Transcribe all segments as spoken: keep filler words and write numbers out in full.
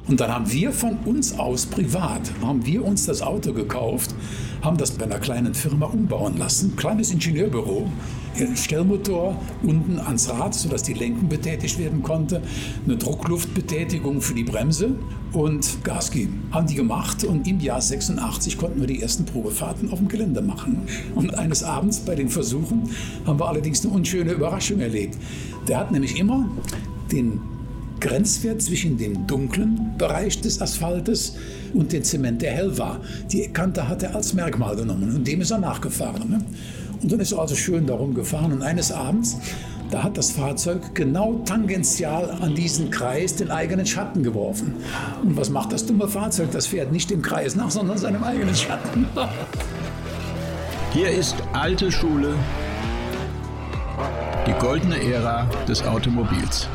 Und dann haben wir von uns aus privat, haben wir uns das Auto gekauft, haben das bei einer kleinen Firma umbauen lassen, kleines Ingenieurbüro, Stellmotor unten ans Rad, sodass die Lenken betätigt werden konnte, eine Druckluftbetätigung für die Bremse und Gas geben. Haben die gemacht und im Jahr sechsundachtzig konnten wir die ersten Probefahrten auf dem Gelände machen. Und eines Abends bei den Versuchen haben wir allerdings eine unschöne Überraschung erlebt. Der hat nämlich immer den Grenzwert zwischen dem dunklen Bereich des Asphaltes und dem Zement, der hell war. Die Kante hat er als Merkmal genommen und dem ist er nachgefahren. Ne? Und dann ist er also schön darum gefahren und eines Abends, da hat das Fahrzeug genau tangential an diesen Kreis den eigenen Schatten geworfen. Und was macht das dumme Fahrzeug? Das fährt nicht dem Kreis nach, sondern seinem eigenen Schatten. Hier ist alte Schule, die goldene Ära des Automobils.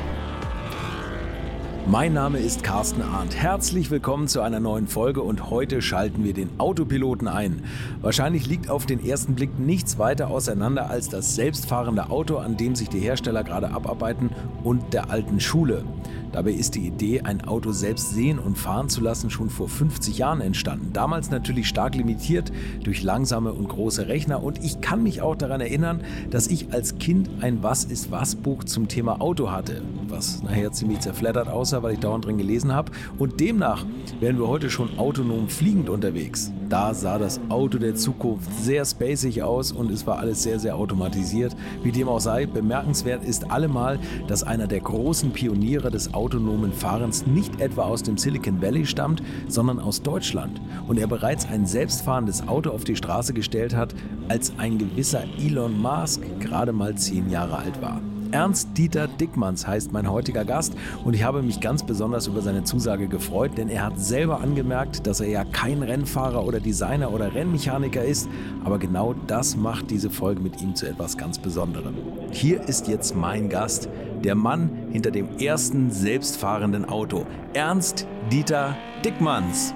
Mein Name ist Carsten Arndt. Herzlich willkommen zu einer neuen Folge und heute schalten wir den Autopiloten ein. Wahrscheinlich liegt auf den ersten Blick nichts weiter auseinander als das selbstfahrende Auto, an dem sich die Hersteller gerade abarbeiten, und der alten Schule. Dabei ist die Idee, ein Auto selbst sehen und fahren zu lassen, schon vor fünfzig Jahren entstanden. Damals natürlich stark limitiert durch langsame und große Rechner. Und ich kann mich auch daran erinnern, dass ich als Kind ein Was-ist-was-Buch zum Thema Auto hatte, was nachher ziemlich zerfleddert aussah, weil ich dauernd drin gelesen habe. Und demnach wären wir heute schon autonom fliegend unterwegs. Da sah das Auto der Zukunft sehr spacig aus und es war alles sehr, sehr automatisiert. Wie dem auch sei, bemerkenswert ist allemal, dass einer der großen Pioniere des autonomen Fahrens nicht etwa aus dem Silicon Valley stammt, sondern aus Deutschland. Und er bereits ein selbstfahrendes Auto auf die Straße gestellt hat, als ein gewisser Elon Musk gerade mal zehn Jahre alt war. Ernst-Dieter Dickmanns heißt mein heutiger Gast und ich habe mich ganz besonders über seine Zusage gefreut, denn er hat selber angemerkt, dass er ja kein Rennfahrer oder Designer oder Rennmechaniker ist, aber genau das macht diese Folge mit ihm zu etwas ganz Besonderem. Hier ist jetzt mein Gast, der Mann hinter dem ersten selbstfahrenden Auto, Ernst-Dieter Dickmanns.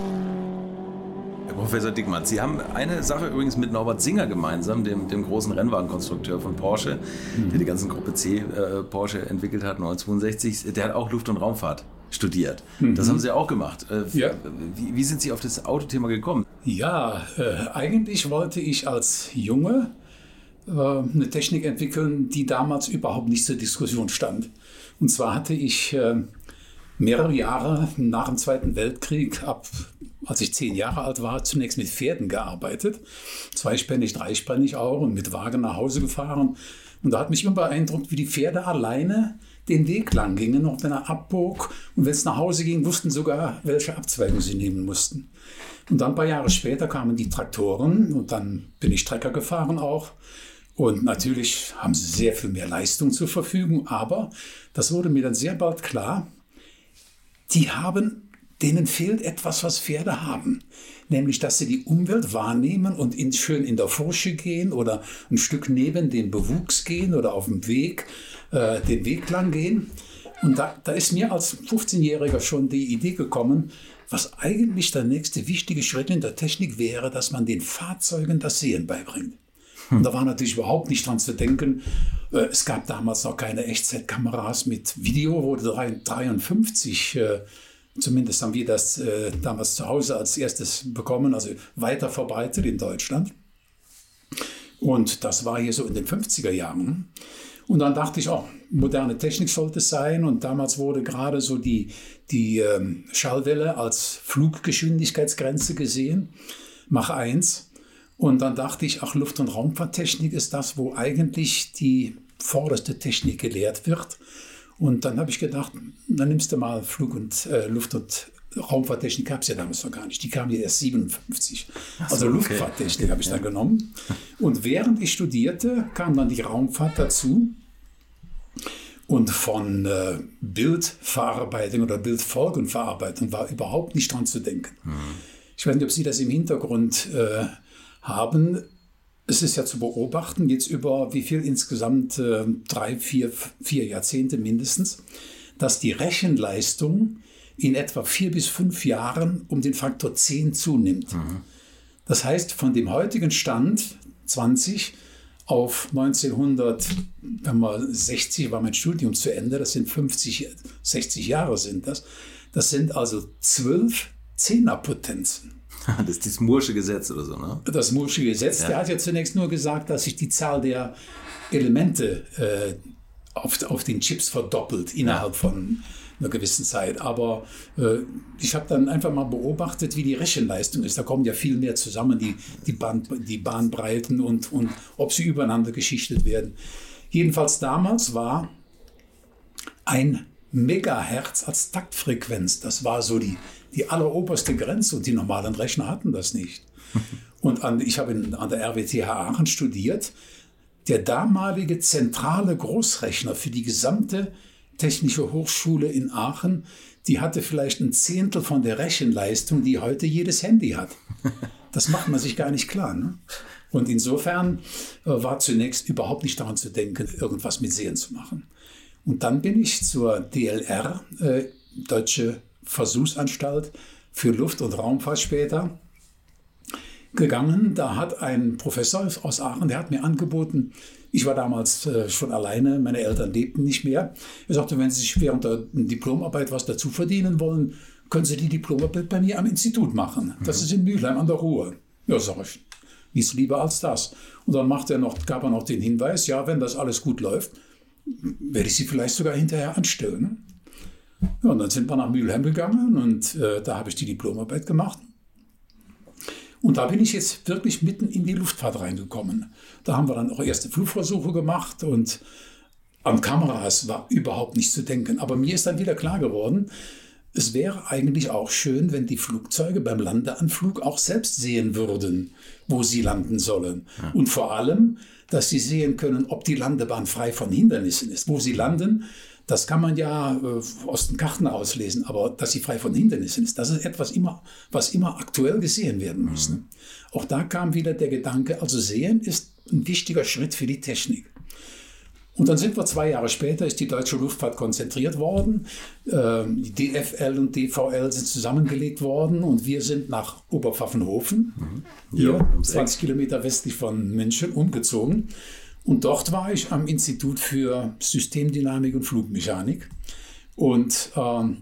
Professor Dickmanns, Sie haben eine Sache übrigens mit Norbert Singer gemeinsam, dem, dem großen Rennwagenkonstrukteur von Porsche, mhm. der die ganze Gruppe C äh, Porsche entwickelt hat, neunzehnhundertzweiundsechzig. Der hat auch Luft- und Raumfahrt studiert. Mhm. Das haben Sie auch gemacht. Äh, ja. wie, wie sind Sie auf das Autothema gekommen? Ja, äh, eigentlich wollte ich als Junge äh, eine Technik entwickeln, die damals überhaupt nicht zur Diskussion stand. Und zwar hatte ich äh, mehrere Jahre nach dem Zweiten Weltkrieg, ab als ich zehn Jahre alt war, zunächst mit Pferden gearbeitet. Zweispännig, dreispännig auch und mit Wagen nach Hause gefahren. Und da hat mich immer beeindruckt, wie die Pferde alleine den Weg lang gingen, auch wenn er abbog. Und wenn es nach Hause ging, wussten sogar, welche Abzweigung sie nehmen mussten. Und dann ein paar Jahre später kamen die Traktoren und dann bin ich Trecker gefahren auch. Und natürlich haben sie sehr viel mehr Leistung zur Verfügung, aber das wurde mir dann sehr bald klar, die haben denen fehlt etwas, was Pferde haben. Nämlich, dass sie die Umwelt wahrnehmen und in, schön in der Furche gehen oder ein Stück neben dem Bewuchs gehen oder auf dem Weg, äh, den Weg lang gehen. Und da, da ist mir als fünfzehnjähriger schon die Idee gekommen, was eigentlich der nächste wichtige Schritt in der Technik wäre, dass man den Fahrzeugen das Sehen beibringt. Und da war natürlich überhaupt nicht dran zu denken. Äh, es gab damals noch keine Echtzeitkameras mit Video, wurde dreiundfünfzig äh, Zumindest haben wir das äh, damals zu Hause als erstes bekommen, also weiter verbreitet in Deutschland. Und das war hier so in den fünfziger Jahren. Und dann dachte ich, oh, moderne Technik sollte es sein. Und damals wurde gerade so die, die ähm, Schallwelle als Fluggeschwindigkeitsgrenze gesehen, Mach eins. Und dann dachte ich, ach, Luft- und Raumfahrttechnik ist das, wo eigentlich die vorderste Technik gelehrt wird. Und dann habe ich gedacht, dann nimmst du mal Flug- und äh, Luft- und Raumfahrttechnik, gab es ja damals noch gar nicht. Die kam ja erst siebenundfünfzig. So, also okay. Luftfahrttechnik habe ich dann genommen. Und während ich studierte, kam dann die Raumfahrt dazu. Und von äh, Bildverarbeitung oder Bildfolgenverarbeitung war überhaupt nicht dran zu denken. Mhm. Ich weiß nicht, ob Sie das im Hintergrund äh, haben. Es ist ja zu beobachten, jetzt über wie viel insgesamt, äh, drei, vier, vier Jahrzehnte mindestens, dass die Rechenleistung in etwa vier bis fünf Jahren um den Faktor zehn zunimmt. Mhm. Das heißt, von dem heutigen Stand zwanzig auf neunzehnhundertsechzig war mein Studium zu Ende, das sind fünfzig, sechzig Jahre sind das, Das sind also zwölf Zehnerpotenzen. Das ist das Moore'sche Gesetz oder so, ne? Das Moore'sche Gesetz, ja. Der hat ja zunächst nur gesagt, dass sich die Zahl der Elemente äh, auf, auf den Chips verdoppelt innerhalb ja. von einer gewissen Zeit. Aber äh, ich habe dann einfach mal beobachtet, wie die Rechenleistung ist. Da kommen ja viel mehr zusammen, die, die, Band, die Bahnbreiten und, und ob sie übereinander geschichtet werden. Jedenfalls damals war ein Megahertz als Taktfrequenz, das war so die, die alleroberste Grenze und die normalen Rechner hatten das nicht. Und an, ich habe in, an der R W T H Aachen studiert. Der damalige zentrale Großrechner für die gesamte Technische Hochschule in Aachen, die hatte vielleicht ein Zehntel von der Rechenleistung, die heute jedes Handy hat. Das macht man sich gar nicht klar. Ne? Und insofern äh, war zunächst überhaupt nicht daran zu denken, irgendwas mit Sehen zu machen. Und dann bin ich zur D L R, äh, Deutsche Versuchsanstalt für Luft- und Raumfahrt später, gegangen. Da hat ein Professor aus Aachen, der hat mir angeboten, ich war damals äh, schon alleine, meine Eltern lebten nicht mehr. Er sagte, wenn Sie sich während der Diplomarbeit was dazu verdienen wollen, können Sie die Diplomarbeit bei mir am Institut machen. Das ist in Mülheim an der Ruhr. Ja, sag ich, nichts lieber als das. Und dann macht er noch, gab er noch den Hinweis, ja, wenn das alles gut läuft, werde ich Sie vielleicht sogar hinterher anstellen. Ja, und dann sind wir nach Mülheim gegangen und äh, da habe ich die Diplomarbeit gemacht. Und da bin ich jetzt wirklich mitten in die Luftfahrt reingekommen. Da haben wir dann auch erste Flugversuche gemacht und an Kameras war überhaupt nicht zu denken. Aber mir ist dann wieder klar geworden, es wäre eigentlich auch schön, wenn die Flugzeuge beim Landeanflug auch selbst sehen würden, wo sie landen sollen. Ja. Und vor allem, dass sie sehen können, ob die Landebahn frei von Hindernissen ist. Wo sie landen, das kann man ja äh, aus den Karten auslesen, aber dass sie frei von Hindernissen ist, das ist etwas, immer, was immer aktuell gesehen werden muss. Mhm. Ne? Auch da kam wieder der Gedanke, also sehen ist ein wichtiger Schritt für die Technik. Und dann sind wir zwei Jahre später, ist die deutsche Luftfahrt konzentriert worden. Ähm, die D F L und D V L sind zusammengelegt worden und wir sind nach Oberpfaffenhofen, mhm. hier ja, zwanzig Kilometer westlich von München, umgezogen. Und dort war ich am Institut für Systemdynamik und Flugmechanik. Und ähm,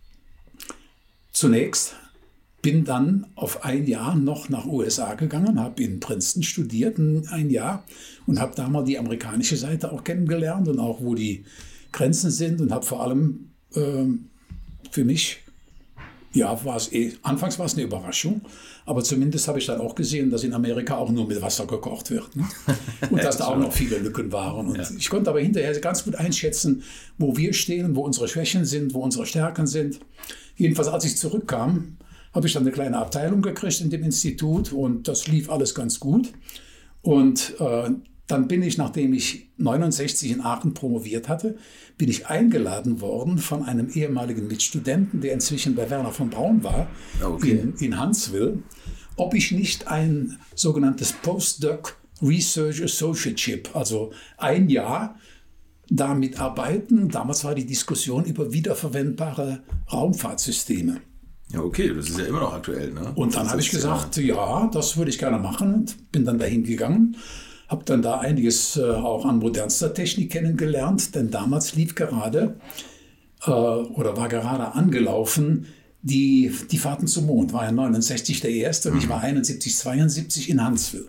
zunächst bin dann auf ein Jahr noch nach U S A gegangen, habe in Princeton studiert ein Jahr und habe da mal die amerikanische Seite auch kennengelernt und auch wo die Grenzen sind und habe vor allem äh, für mich, ja, war es eh, anfangs war es eine Überraschung, aber zumindest habe ich dann auch gesehen, dass in Amerika auch nur mit Wasser gekocht wird. Ne? Und dass da auch noch viele Lücken waren. Und ja. ich konnte aber hinterher ganz gut einschätzen, wo wir stehen, wo unsere Schwächen sind, wo unsere Stärken sind. Jedenfalls, als ich zurückkam, habe ich dann eine kleine Abteilung gekriegt in dem Institut und das lief alles ganz gut. Und äh, dann bin ich, nachdem ich neunundsechzig in Aachen promoviert hatte, bin ich eingeladen worden von einem ehemaligen Mitstudenten, der inzwischen bei Werner von Braun war, okay. in, in Huntsville, ob ich nicht ein sogenanntes Postdoc Research Associateship, also ein Jahr damit arbeiten. Damals war die Diskussion über wiederverwendbare Raumfahrtsysteme. Ja, okay, das ist ja immer noch aktuell, ne? Und dann habe ich gesagt, ja, das würde ich gerne machen und bin dann dahin gegangen. Habe dann da einiges äh, auch an modernster Technik kennengelernt, denn damals lief gerade äh, oder war gerade angelaufen die, die Fahrten zum Mond. War ja neunundsechzig der erste und mhm. ich war einundsiebzig, zweiundsiebzig in Huntsville.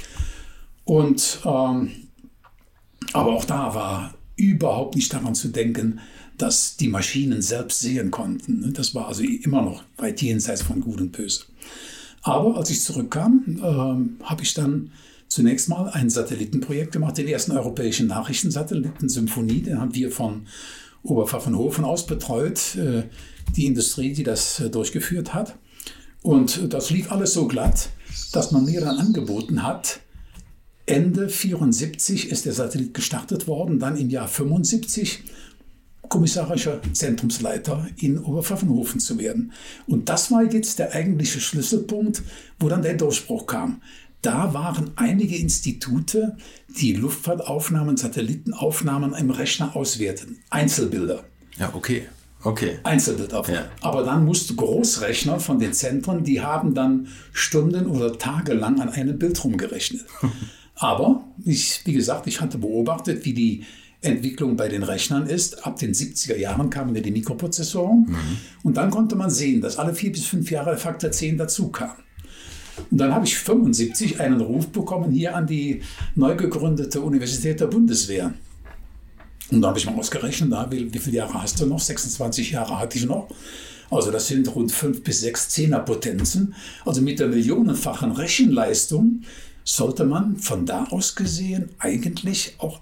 Und ähm, aber auch da war überhaupt nicht daran zu denken, dass die Maschinen selbst sehen konnten. Das war also immer noch weit jenseits von Gut und Böse. Aber als ich zurückkam, äh, habe ich dann zunächst mal ein Satellitenprojekt gemacht, den ersten europäischen Nachrichtensatelliten Symphonie, den haben wir von Oberpfaffenhofen aus betreut, äh, die Industrie, die das äh, durchgeführt hat. Und das lief alles so glatt, dass man mir dann angeboten hat, Ende vierundsiebzig ist der Satellit gestartet worden, dann im Jahr fünfundsiebzig kommissarischer Zentrumsleiter in Oberpfaffenhofen zu werden. Und das war jetzt der eigentliche Schlüsselpunkt, wo dann der Durchbruch kam. Da waren einige Institute, die Luftfahrtaufnahmen, Satellitenaufnahmen im Rechner auswerten. Einzelbilder. Ja, okay. Okay. Einzelbildaufnahmen. Ja. Aber dann mussten Großrechner von den Zentren, die haben dann Stunden oder Tage lang an einem Bild rumgerechnet. Aber, ich, wie gesagt, ich hatte beobachtet, wie die Entwicklung bei den Rechnern ist, ab den siebziger Jahren kamen ja die Mikroprozessoren. Mhm. Und dann konnte man sehen, dass alle vier bis fünf Jahre der Faktor zehn dazu kam. Und dann habe ich fünfundsiebzig einen Ruf bekommen hier an die neu gegründete Universität der Bundeswehr. Und da habe ich mal ausgerechnet, na, wie, wie viele Jahre hast du noch? sechsundzwanzig Jahre hatte ich noch. Also das sind rund fünf bis sechs Zehnerpotenzen. Also mit der millionenfachen Rechenleistung sollte man von da aus gesehen eigentlich auch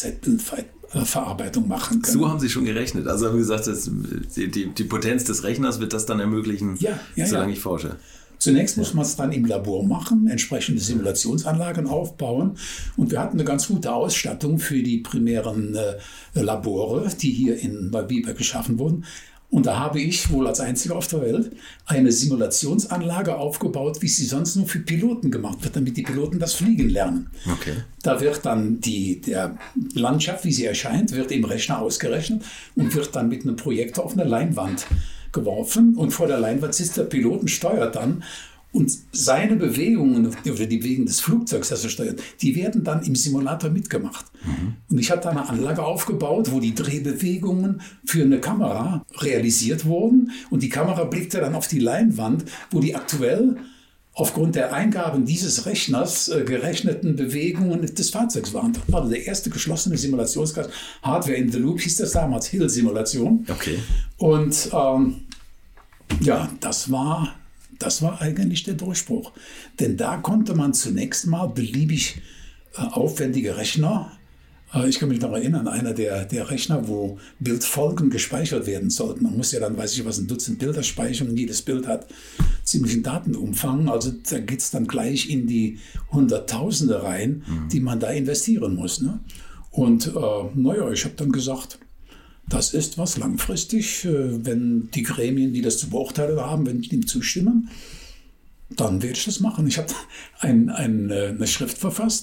Echtzeitbildverarbeitung machen können. So haben Sie schon gerechnet. Also haben Sie gesagt, das, die, die, die Potenz des Rechners wird das dann ermöglichen, ja, ja, solange ja. ich forsche. Zunächst muss man es dann im Labor machen, entsprechende Simulationsanlagen aufbauen. Und wir hatten eine ganz gute Ausstattung für die primären äh, Labore, die hier in Biber geschaffen wurden. Und da habe ich wohl als einziger auf der Welt eine Simulationsanlage aufgebaut, wie sie sonst nur für Piloten gemacht wird, damit die Piloten das Fliegen lernen. Okay. Da wird dann die der Landschaft, wie sie erscheint, wird im Rechner ausgerechnet und wird dann mit einem Projektor auf eine Leinwand geworfen. Und vor der Leinwand sitzt der Pilot und steuert dann. Und seine Bewegungen oder die Bewegungen des Flugzeugs, das er steuert, die werden dann im Simulator mitgemacht. Mhm. Und ich habe da eine Anlage aufgebaut, wo die Drehbewegungen für eine Kamera realisiert wurden. Und die Kamera blickte dann auf die Leinwand, wo die aktuell aufgrund der Eingaben dieses Rechners äh, gerechneten Bewegungen des Fahrzeugs waren. Das war der erste geschlossene Simulationskreis. Hardware in the Loop hieß das damals, Hill-Simulation. Okay. Und ähm, ja, das war... Das war eigentlich der Durchbruch. Denn da konnte man zunächst mal beliebig äh, aufwendige Rechner, äh, ich kann mich noch erinnern, einer der, der Rechner, wo Bildfolgen gespeichert werden sollten. Man muss ja dann, weiß ich was, ein Dutzend Bilder speichern und jedes Bild hat ziemlichen Datenumfang. Also da geht es dann gleich in die Hunderttausende rein, mhm. die man da investieren muss. Ne? Und äh, naja, ich habe dann gesagt, das ist was langfristig, wenn die Gremien, die das zu beurteilen haben, wenn die dem zustimmen, dann werde ich das machen. Ich habe ein, ein, eine Schrift verfasst,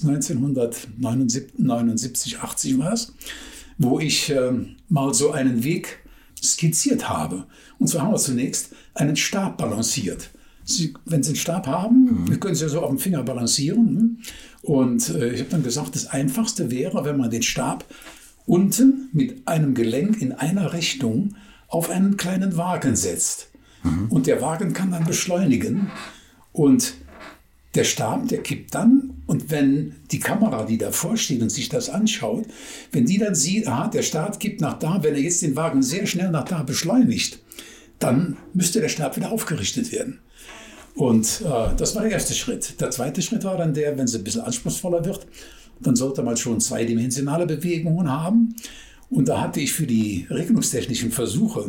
neunzehnhundertneunundsiebzig, achtzig war es, wo ich äh, mal so einen Weg skizziert habe. Und zwar haben wir zunächst einen Stab balanciert. Sie, wenn Sie einen Stab haben, mhm. können Sie ja so auf dem Finger balancieren. Ne? Und äh, ich habe dann gesagt, das Einfachste wäre, wenn man den Stab unten mit einem Gelenk in einer Richtung auf einen kleinen Wagen setzt. Mhm. Und der Wagen kann dann beschleunigen. Und der Stab, der kippt dann. Und wenn die Kamera, die davor steht und sich das anschaut, wenn die dann sieht, aha, der Stab kippt nach da, wenn er jetzt den Wagen sehr schnell nach da beschleunigt, dann müsste der Stab wieder aufgerichtet werden. Und äh, das war der erste Schritt. Der zweite Schritt war dann der, wenn es ein bisschen anspruchsvoller wird, dann sollte man schon zweidimensionale Bewegungen haben. Und da hatte ich für die regelungstechnischen Versuche,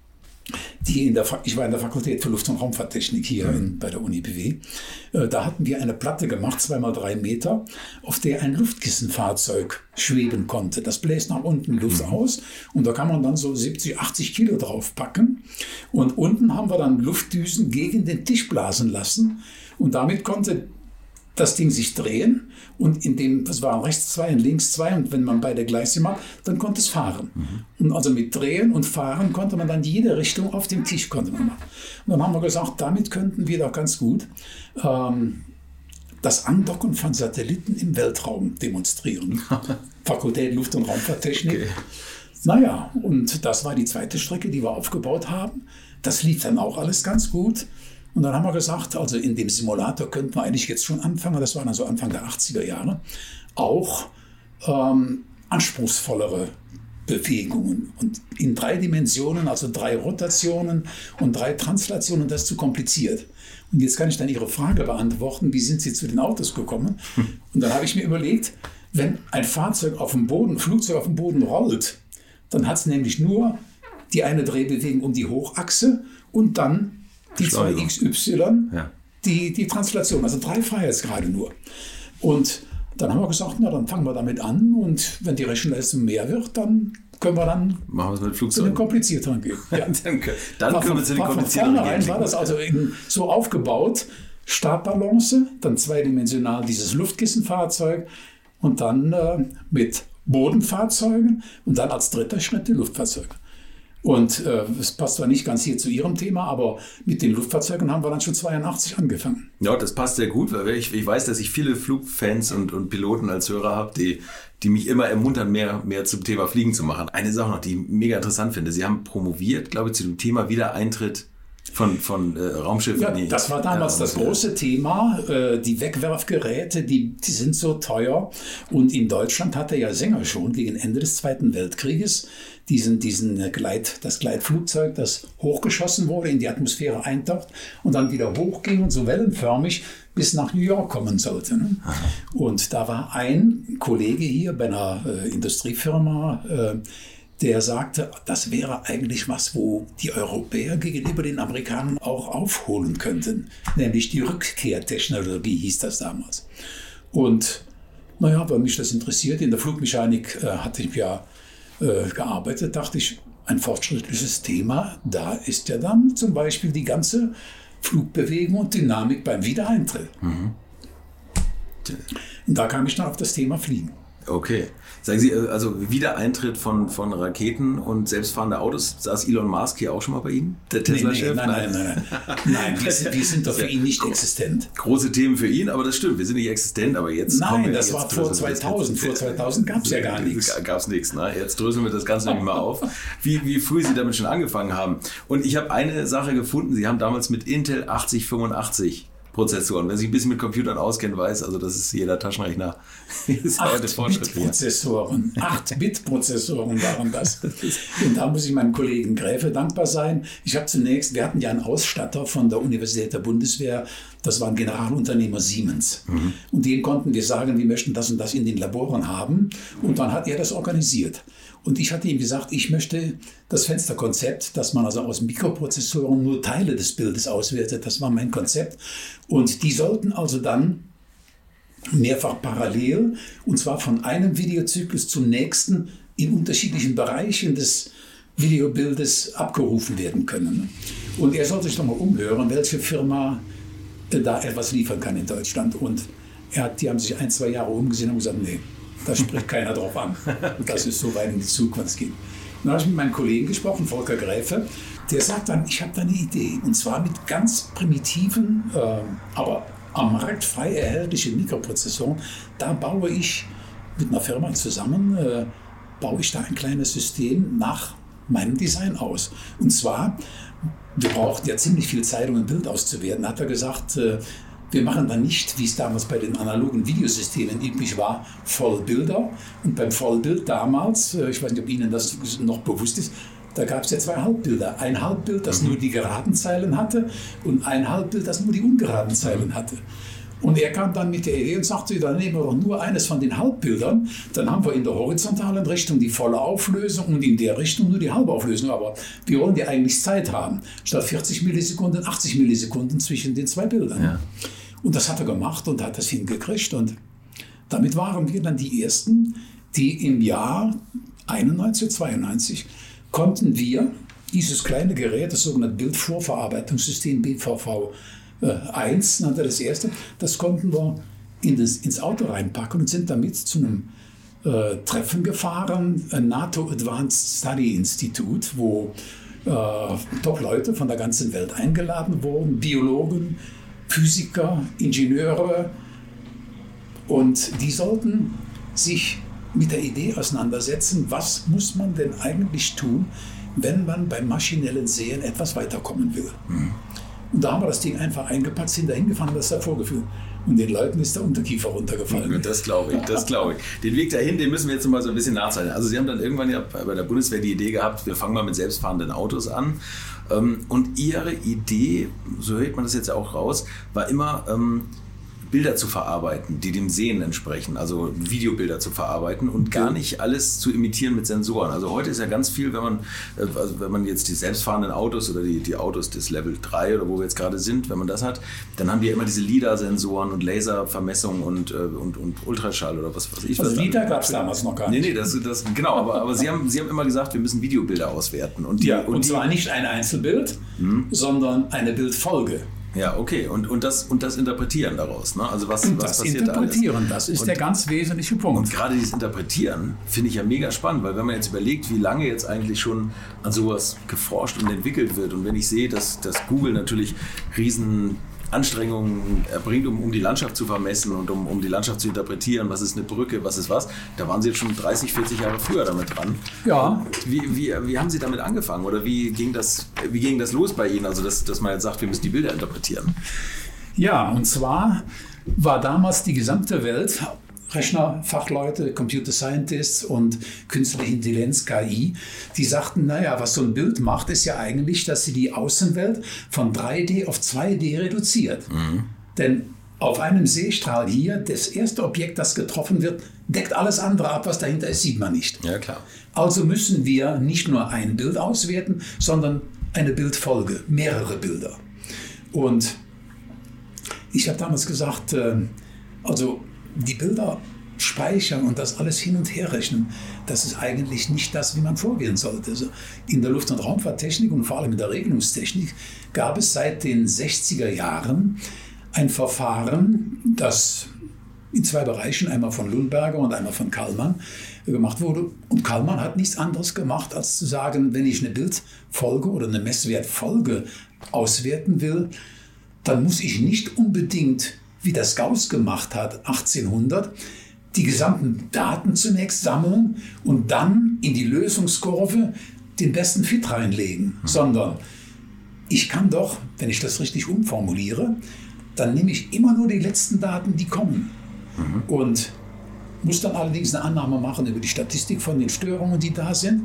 die in der, ich war in der Fakultät für Luft- und Raumfahrttechnik hier in, bei der Uni B W, äh, da hatten wir eine Platte gemacht, zwei mal drei Meter, auf der ein Luftkissenfahrzeug schweben konnte. Das bläst nach unten Luft mhm. aus und da kann man dann so siebzig, achtzig Kilo drauf packen. Und unten haben wir dann Luftdüsen gegen den Tisch blasen lassen und damit konnte das Ding sich drehen und in dem, das waren rechts zwei und links zwei und wenn man beide gleichzeitig macht, dann konnte es fahren. Mhm. Und also mit Drehen und Fahren konnte man dann jede Richtung auf dem Tisch konnte man machen. Und dann haben wir gesagt, damit könnten wir doch ganz gut ähm, das Andocken von Satelliten im Weltraum demonstrieren. Fakultät Luft- und Raumfahrttechnik. Okay. Naja, und das war die zweite Strecke, die wir aufgebaut haben. Das lief dann auch alles ganz gut. Und dann haben wir gesagt, also in dem Simulator könnten wir eigentlich jetzt schon anfangen, das war dann so Anfang der achtziger Jahre, auch ähm, anspruchsvollere Bewegungen. Und in drei Dimensionen, also drei Rotationen und drei Translationen, das ist zu kompliziert. Und jetzt kann ich dann Ihre Frage beantworten, wie sind Sie zu den Autos gekommen? Und dann habe ich mir überlegt, wenn ein Fahrzeug auf dem Boden, ein Flugzeug auf dem Boden rollt, dann hat es nämlich nur die eine Drehbewegung um die Hochachse und dann die zwei X Y, ja. die, die Translation, also drei Freiheitsgrade nur. Und dann haben wir gesagt, na dann fangen wir damit an und wenn die Rechenleistung mehr wird, dann können wir dann Machen wir es mit zu Flugzeugen. den komplizierteren gehen. Ja. dann dann war können wir zu den komplizierteren gehen. Von war das also in, so aufgebaut, Stabbalance, dann zweidimensional dieses Luftkissenfahrzeug und dann äh, mit Bodenfahrzeugen und dann als dritter Schritt die Luftfahrzeuge. Und äh, das passt zwar nicht ganz hier zu Ihrem Thema, aber mit den Luftfahrzeugen haben wir dann schon zweiundachtzig angefangen. Ja, das passt sehr gut, weil ich, ich weiß, dass ich viele Flugfans und, und Piloten als Hörer habe, die, die mich immer ermuntern, mehr, mehr zum Thema Fliegen zu machen. Eine Sache noch, die ich mega interessant finde. Sie haben promoviert, glaube ich, zu dem Thema Wiedereintritt von, von äh, Raumschiffen. Ja, das war damals ja, das große Thema. Äh, die Wegwerfgeräte, die, die sind so teuer. Und in Deutschland hatte ja Sänger schon gegen Ende des Zweiten Weltkrieges diesen, diesen Gleit, das Gleitflugzeug, das hochgeschossen wurde, in die Atmosphäre eintaucht und dann wieder hochging und so wellenförmig bis nach New York kommen sollte. Ne? Und da war ein Kollege hier bei einer äh, Industriefirma, äh, der sagte, das wäre eigentlich was, wo die Europäer gegenüber den Amerikanern auch aufholen könnten. Nämlich die Rückkehrtechnologie hieß das damals. Und naja, weil mich das interessiert, in der Flugmechanik äh, hatte ich ja äh, gearbeitet, dachte ich, ein fortschrittliches Thema, da ist ja dann zum Beispiel die ganze Flugbewegung und Dynamik beim Wiedereintritt. Mhm. Und da kam ich dann auf das Thema Fliegen. Okay. Sagen Sie, also Wiedereintritt von, von Raketen und selbstfahrende Autos, saß Elon Musk hier auch schon mal bei Ihnen? Der Tesla-Chef? Nee, nee, nein, nein, nein, nein. Nein, wir sind, wir sind doch für ihn nicht existent. Große Themen für ihn, aber das stimmt, wir sind nicht existent, aber jetzt... Nein, wir, das jetzt war vor zweitausend. Vor zweitausend gab es ja gar nichts. Gab es nichts, ne? Jetzt dröseln wir das Ganze nämlich mal auf, wie, wie früh Sie damit schon angefangen haben. Und ich habe eine Sache gefunden, Sie haben damals mit Intel achtzig fünfundachtzig Prozessoren. Wer sich ein bisschen mit Computern auskennt, weiß, also das ist jeder Taschenrechner. acht Bit Prozessoren. acht Bit Prozessoren waren das. Und da muss ich meinem Kollegen Gräfe dankbar sein. Ich habe zunächst, wir hatten ja einen Ausstatter von der Universität der Bundeswehr, das war ein Generalunternehmer Siemens. Mhm. Und dem konnten wir sagen, wir möchten das und das in den Laboren haben. Und dann hat er das organisiert. Und ich hatte ihm gesagt, ich möchte das Fensterkonzept, dass man also aus Mikroprozessoren nur Teile des Bildes auswertet, das war mein Konzept. Und die sollten also dann mehrfach parallel, und zwar von einem Videozyklus zum nächsten, in unterschiedlichen Bereichen des Videobildes abgerufen werden können. Und er sollte sich doch mal umhören, welche Firma da etwas liefern kann in Deutschland. Und er hat, die haben sich ein, zwei Jahre umgesehen und gesagt, nee, da spricht keiner drauf an. Okay. Das ist so weit in die Zukunft geht. Dann habe ich mit meinem Kollegen gesprochen, Volker Gräfe, der sagt dann, ich habe da eine Idee. Und zwar mit ganz primitiven, äh, aber am Markt frei erhältlichen Mikroprozessoren. Da baue ich mit einer Firma zusammen, äh, baue ich da ein kleines System nach meinem Design aus. Und zwar, wir brauchten ja ziemlich viel Zeit, um ein Bild auszuwerten, hat er gesagt, äh, wir machen dann nicht, wie es damals bei den analogen Videosystemen üblich war, Vollbilder. Und beim Vollbild damals, ich weiß nicht, ob Ihnen das noch bewusst ist, da gab es ja zwei Halbbilder. Ein Halbbild, das nur die geraden Zeilen hatte und ein Halbbild, das nur die ungeraden Zeilen hatte. Und er kam dann mit der Idee und sagte, dann nehmen wir doch nur eines von den Halbbildern, dann haben wir in der horizontalen Richtung die volle Auflösung und in der Richtung nur die halbe Auflösung. Aber wir wollen ja eigentlich Zeit haben, statt vierzig Millisekunden, achtzig Millisekunden zwischen den zwei Bildern. Ja. Und das hat er gemacht und hat das hingekriegt. Und damit waren wir dann die Ersten, die im Jahr einundneunzig, zweiundneunzig konnten wir dieses kleine Gerät, das sogenannte Bildvorverarbeitungssystem B V V eins, nannte das erste, das konnten wir in das, ins Auto reinpacken und sind damit zu einem äh, Treffen gefahren, ein NATO Advanced Study Institute, wo äh, Top-Leute von der ganzen Welt eingeladen wurden, Biologen, Physiker, Ingenieure, und die sollten sich mit der Idee auseinandersetzen, was muss man denn eigentlich tun, wenn man beim maschinellen Sehen etwas weiterkommen will. Mhm. Und da haben wir das Ding einfach eingepackt, sind da hingefahren und das da vorgeführt. Und den Leuten ist der Unterkiefer runtergefallen. Das glaube ich, das glaube ich. Den Weg dahin, den müssen wir jetzt mal so ein bisschen nachzeichnen. Also Sie haben dann irgendwann ja bei der Bundeswehr die Idee gehabt, wir fangen mal mit selbstfahrenden Autos an. Und Ihre Idee, so hört man das jetzt auch raus, war immer, Bilder zu verarbeiten, die dem Sehen entsprechen, also Videobilder zu verarbeiten und gar nicht alles zu imitieren mit Sensoren. Also heute ist ja ganz viel, wenn man, also wenn man jetzt die selbstfahrenden Autos oder die, die Autos des Level drei oder wo wir jetzt gerade sind, wenn man das hat, dann haben die ja immer diese LiDAR-Sensoren und Laservermessung und, und, und Ultraschall oder was weiß ich. Also LiDAR gab es damals noch gar nicht. Nee, nee, das, das, genau, aber, aber Sie, haben, Sie haben immer gesagt, wir müssen Videobilder auswerten. Und, die, ja, und, und zwar die, nicht ein Einzelbild, hm? sondern eine Bildfolge. Ja, okay. Und, und, das, und das Interpretieren daraus. Ne? Also was, und was das passiert Interpretieren, da alles? das ist und, der ganz wesentliche Punkt. Und gerade dieses Interpretieren finde ich ja mega spannend, weil wenn man jetzt überlegt, wie lange jetzt eigentlich schon an sowas geforscht und entwickelt wird und wenn ich sehe, dass, dass Google natürlich riesen Anstrengungen erbringt, um, um die Landschaft zu vermessen und um, um die Landschaft zu interpretieren, was ist eine Brücke, was ist was. Da waren Sie jetzt schon dreißig, vierzig Jahre früher damit dran. Ja. Wie, wie, wie haben Sie damit angefangen oder wie ging das, wie ging das los bei Ihnen, also dass, dass man jetzt sagt, wir müssen die Bilder interpretieren? Ja, und zwar war damals die gesamte Welt, Rechnerfachleute, Computer Scientists und künstliche Intelligenz, K I, die sagten, naja, was so ein Bild macht, ist ja eigentlich, dass sie die Außenwelt von drei D auf zwei D reduziert. Mhm. Denn auf einem Sehstrahl hier, das erste Objekt, das getroffen wird, deckt alles andere ab, was dahinter ist, sieht man nicht. Ja, klar. Also müssen wir nicht nur ein Bild auswerten, sondern eine Bildfolge, mehrere Bilder. Und ich habe damals gesagt, äh, also die Bilder speichern und das alles hin und her rechnen, das ist eigentlich nicht das, wie man vorgehen sollte. Also in der Luft- und Raumfahrttechnik und vor allem in der Regelungstechnik gab es seit den sechziger Jahren ein Verfahren, das in zwei Bereichen, einmal von Lundberger und einmal von Kalman, gemacht wurde. Und Kalman hat nichts anderes gemacht, als zu sagen, wenn ich eine Bildfolge oder eine Messwertfolge auswerten will, dann muss ich nicht unbedingt, wie das Gauss gemacht hat, achtzehnhundert, die gesamten Daten zunächst sammeln und dann in die Lösungskurve den besten Fit reinlegen, mhm. sondern ich kann doch, wenn ich das richtig umformuliere, dann nehme ich immer nur die letzten Daten, die kommen. Mhm. Und muss dann allerdings eine Annahme machen über die Statistik von den Störungen, die da sind.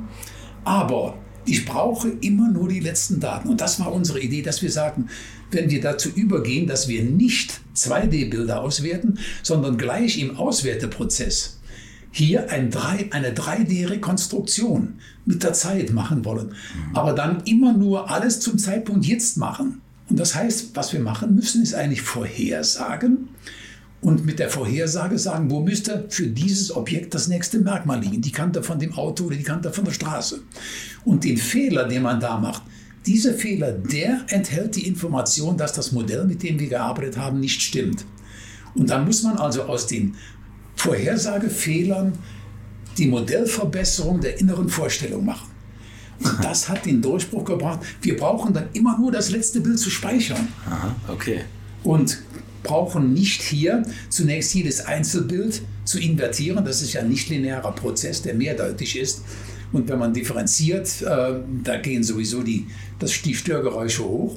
Aber ich brauche immer nur die letzten Daten. Und das war unsere Idee, dass wir sagen, wenn wir dazu übergehen, dass wir nicht zwei D-Bilder auswerten, sondern gleich im Auswerteprozess hier ein drei, eine drei D-Rekonstruktion mit der Zeit machen wollen. Mhm. Aber dann immer nur alles zum Zeitpunkt jetzt machen. Und das heißt, was wir machen müssen, ist eigentlich vorhersagen und mit der Vorhersage sagen, wo müsste für dieses Objekt das nächste Merkmal liegen, die Kante von dem Auto oder die Kante von der Straße. Und den Fehler, den man da macht, dieser Fehler, der enthält die Information, dass das Modell, mit dem wir gearbeitet haben, nicht stimmt. Und dann muss man also aus den Vorhersagefehlern die Modellverbesserung der inneren Vorstellung machen. Und das hat den Durchbruch gebracht. Wir brauchen dann immer nur das letzte Bild zu speichern. Aha, okay. Und brauchen nicht hier zunächst jedes Einzelbild zu invertieren. Das ist ja ein nicht-linearer Prozess, der mehrdeutig ist. Und wenn man differenziert, äh, da gehen sowieso die, das, die Störgeräusche hoch.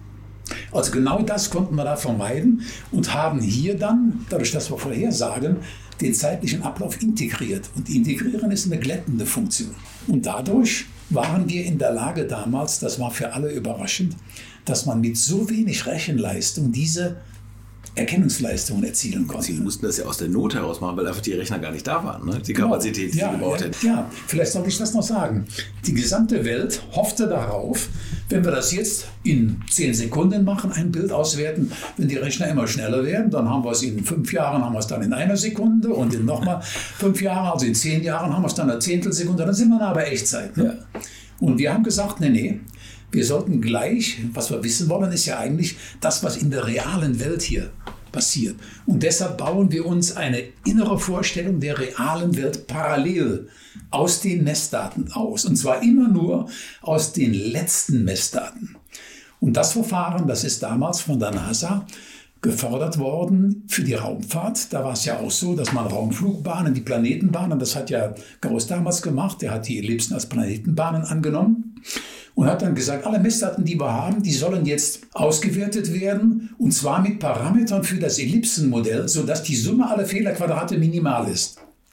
Also genau das konnten wir da vermeiden und haben hier dann, dadurch, dass wir vorhersagen, den zeitlichen Ablauf integriert. Und integrieren ist eine glättende Funktion. Und dadurch waren wir in der Lage damals, das war für alle überraschend, dass man mit so wenig Rechenleistung diese Erkennungsleistungen erzielen konnte. Sie mussten das ja aus der Not heraus machen, weil einfach die Rechner gar nicht da waren, ne? Die Kapazität, die ja, sie gebraucht ja, hätten. Ja, vielleicht sollte ich das noch sagen. Die gesamte Welt hoffte darauf, wenn wir das jetzt in zehn Sekunden machen, ein Bild auswerten, wenn die Rechner immer schneller werden, dann haben wir es in fünf Jahren, haben wir es dann in einer Sekunde und in nochmal fünf Jahren, also in zehn Jahren haben wir es dann in einer Zehntelsekunde, dann sind wir nah bei Echtzeit. Ne? Ja. Und wir haben gesagt, nee, nee, wir sollten gleich, was wir wissen wollen, ist ja eigentlich das, was in der realen Welt hier passiert. Und deshalb bauen wir uns eine innere Vorstellung der realen Welt parallel aus den Messdaten aus. Und zwar immer nur aus den letzten Messdaten. Und das Verfahren, das ist damals von der NASA gefördert worden für die Raumfahrt. Da war es ja auch so, dass man Raumflugbahnen, die Planetenbahnen, das hat ja Gauss damals gemacht, der hat die Ellipsen als Planetenbahnen angenommen. Und hat dann gesagt, alle Messdaten, die wir haben, die sollen jetzt ausgewertet werden. Und zwar mit Parametern für das Ellipsenmodell, sodass die Summe aller Fehlerquadrate minimal ist.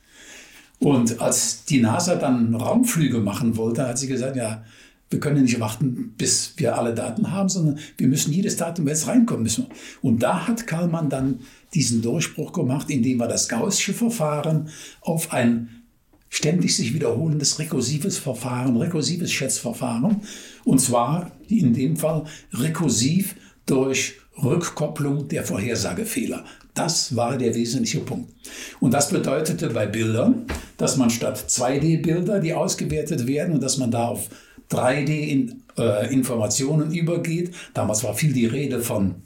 Und als die NASA dann Raumflüge machen wollte, hat sie gesagt, ja, wir können nicht warten, bis wir alle Daten haben, sondern wir müssen jedes Datum, wenn es reinkommen müssen. Und da hat Kalman dann diesen Durchbruch gemacht, indem er das Gaußsche Verfahren auf ein ständig sich wiederholendes rekursives Verfahren, rekursives Schätzverfahren, und zwar in dem Fall rekursiv durch Rückkopplung der Vorhersagefehler. Das war der wesentliche Punkt. Und das bedeutete bei Bildern, dass man statt zwei D-Bilder, die ausgewertet werden, und dass man da auf drei D-Informationen äh, übergeht. Damals war viel die Rede von,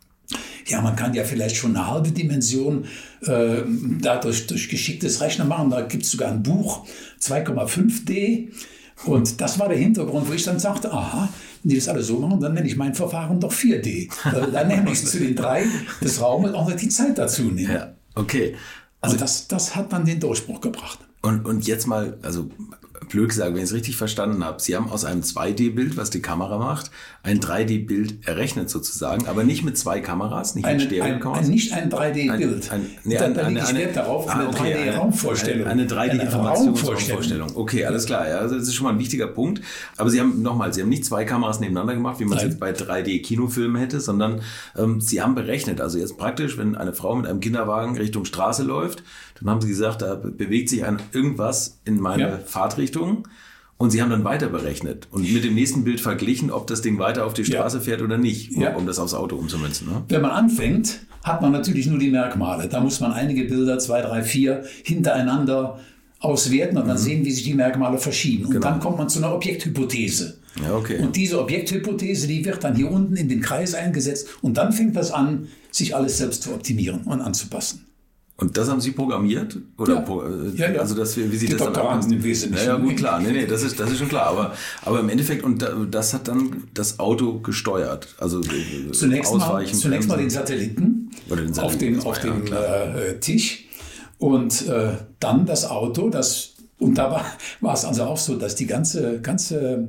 ja, man kann ja vielleicht schon eine halbe Dimension äh, dadurch durch geschicktes Rechnen machen. Da gibt es sogar ein Buch, zwei Komma fünf D. Und das war der Hintergrund, wo ich dann sagte, aha, wenn die das alle so machen, dann nenne ich mein Verfahren doch vier D. Dann nenne ich zu den drei des Raumes auch noch die Zeit dazu nehmen. Ja, okay. Also das, das hat dann den Durchbruch gebracht. Und, und jetzt mal, also blöd gesagt, wenn ich es richtig verstanden habe, Sie haben aus einem zwei D-Bild, was die Kamera macht, ein drei D-Bild errechnet sozusagen, aber nicht mit zwei Kameras, nicht eine, mit Stereokameras. Ein, nicht ein drei D-Bild. Nee, da da lege ich Wert darauf, eine ah, okay, drei D-Raumvorstellung. Eine, eine drei D-Informationsraumvorstellung. Okay, alles klar. Ja, also das ist schon mal ein wichtiger Punkt. Aber Sie haben, nochmal, Sie haben nicht zwei Kameras nebeneinander gemacht, wie man es jetzt bei drei D-Kinofilmen hätte, sondern ähm, Sie haben berechnet. Also jetzt praktisch, wenn eine Frau mit einem Kinderwagen Richtung Straße läuft, dann haben Sie gesagt, da bewegt sich ein irgendwas in meine ja. Fahrtrichtung. Und Sie haben dann weiter berechnet und mit dem nächsten Bild verglichen, ob das Ding weiter auf die Straße ja. fährt oder nicht, um, ja. um das aufs Auto umzumünzen. Ne? Wenn man anfängt, hat man natürlich nur die Merkmale. Da muss man einige Bilder, zwei, drei, vier, hintereinander auswerten und dann mhm. sehen, wie sich die Merkmale verschieben. Und genau. dann kommt man zu einer Objekthypothese. Ja, okay. Und diese Objekthypothese, die wird dann hier unten in den Kreis eingesetzt und dann fängt das an, sich alles selbst zu optimieren und anzupassen. Und das haben Sie programmiert? Oder ja. Pro, äh, ja, ja. Also das, wie Sie die das Doktoranden dann im Wesentlichen. Ja, ja, gut, klar. Nee, nee, das ist, das ist schon klar. Aber, aber im Endeffekt, und das hat dann das Auto gesteuert. Also zunächst Ausweichen, mal, zunächst mal den Satelliten, Oder den Satelliten auf dem, auf ja, dem äh, Tisch und äh, dann das Auto. Das, und da war, war es also auch so, dass die ganze, ganze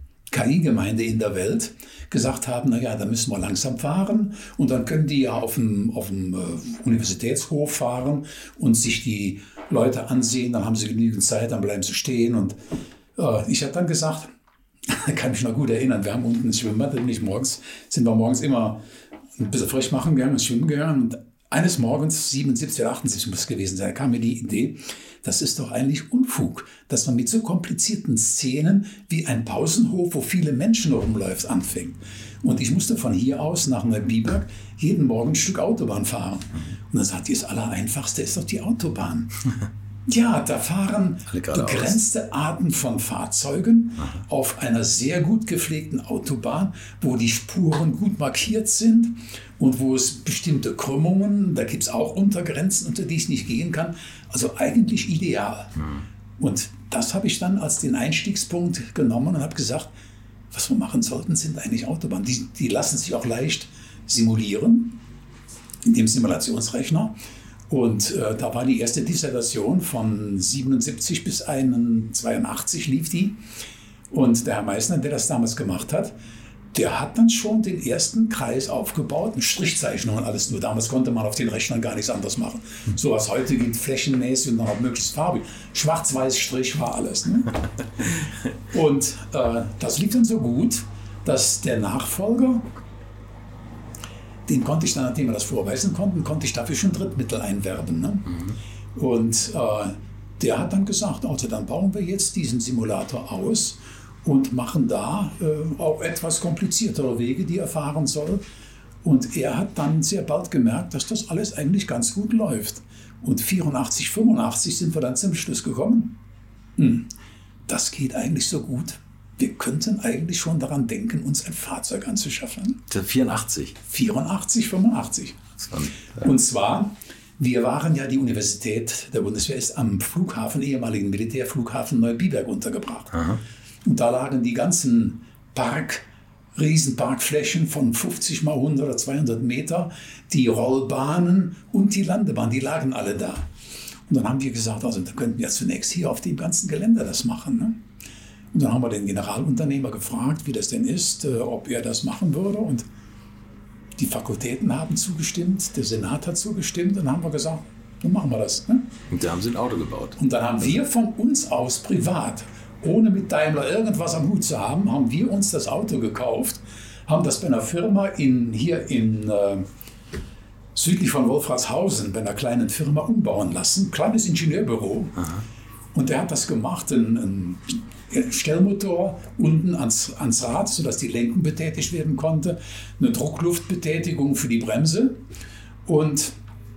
K I-Gemeinde in der Welt gesagt haben, naja, da müssen wir langsam fahren und dann können die ja auf dem, auf dem äh, Universitätshof fahren und sich die Leute ansehen, dann haben sie genügend Zeit, dann bleiben sie stehen und äh, ich habe dann gesagt, kann mich noch gut erinnern, wir haben unten ein Schwimmbad, da bin ich morgens, sind wir morgens immer ein bisschen frisch machen gegangen, schwimmen gegangen und eines Morgens, siebenundsiebzig oder achtundsiebzig muss es gewesen sein, kam mir die Idee, das ist doch eigentlich Unfug, dass man mit so komplizierten Szenen wie ein Pausenhof, wo viele Menschen rumläuft, anfängt. Und ich musste von hier aus nach Neubiberg jeden Morgen ein Stück Autobahn fahren. Und dann sagt die, das Allereinfachste ist doch die Autobahn. Ja, da fahren begrenzte Arten von Fahrzeugen Aha. auf einer sehr gut gepflegten Autobahn, wo die Spuren gut markiert sind und wo es bestimmte Krümmungen, da gibt es auch Untergrenzen, unter die ich nicht gehen kann. Also eigentlich ideal. Mhm. Und das habe ich dann als den Einstiegspunkt genommen und habe gesagt, was wir machen sollten, sind eigentlich Autobahnen. Die, die lassen sich auch leicht simulieren in dem Simulationsrechner. Und äh, da war die erste Dissertation von siebenundsiebzig bis zweiundachtzig lief die. Und der Herr Meissner, der das damals gemacht hat, der hat dann schon den ersten Kreis aufgebaut, eine Strichzeichnung und alles. Nur damals konnte man auf den Rechnern gar nichts anderes machen. So was heute geht flächenmäßig und dann auch möglichst farbig. Schwarz-Weiß Strich war alles. Ne? Und äh, das lief dann so gut, dass der Nachfolger, den konnte ich dann, nachdem wir das vorweisen konnten, konnte ich dafür schon Drittmittel einwerben. Ne? Mhm. Und äh, der hat dann gesagt, also dann bauen wir jetzt diesen Simulator aus und machen da äh, auch etwas kompliziertere Wege, die er fahren soll. Und er hat dann sehr bald gemerkt, dass das alles eigentlich ganz gut läuft. Und vierundachtzig, fünfundachtzig sind wir dann zum Schluss gekommen. Hm, das geht eigentlich so gut. Wir könnten eigentlich schon daran denken, uns ein Fahrzeug anzuschaffen. vierundachtzig? vierundachtzig, fünfundachtzig. Ja. Und zwar, wir waren ja, die Universität der Bundeswehr ist am Flughafen, ehemaligen Militärflughafen Neubiberg untergebracht. Aha. Und da lagen die ganzen Park, Riesenparkflächen von fünfzig mal hundert oder zweihundert Meter, die Rollbahnen und die Landebahn, die lagen alle da. Und dann haben wir gesagt, also da könnten wir zunächst hier auf dem ganzen Gelände das machen. Ne? Und dann haben wir den Generalunternehmer gefragt, wie das denn ist, äh, ob er das machen würde. Und die Fakultäten haben zugestimmt, der Senat hat zugestimmt. Und dann haben wir gesagt, dann machen wir das. Ne? Und da haben sie ein Auto gebaut. Und dann haben wir von uns aus privat, ohne mit Daimler irgendwas am Hut zu haben, haben wir uns das Auto gekauft, haben das bei einer Firma in, hier in äh, südlich von Wolfratshausen, bei einer kleinen Firma umbauen lassen. Kleines Ingenieurbüro. Aha. Und der hat das gemacht, ein, ein Stellmotor unten ans, ans Rad, sodass die Lenken betätigt werden konnte, eine Druckluftbetätigung für die Bremse und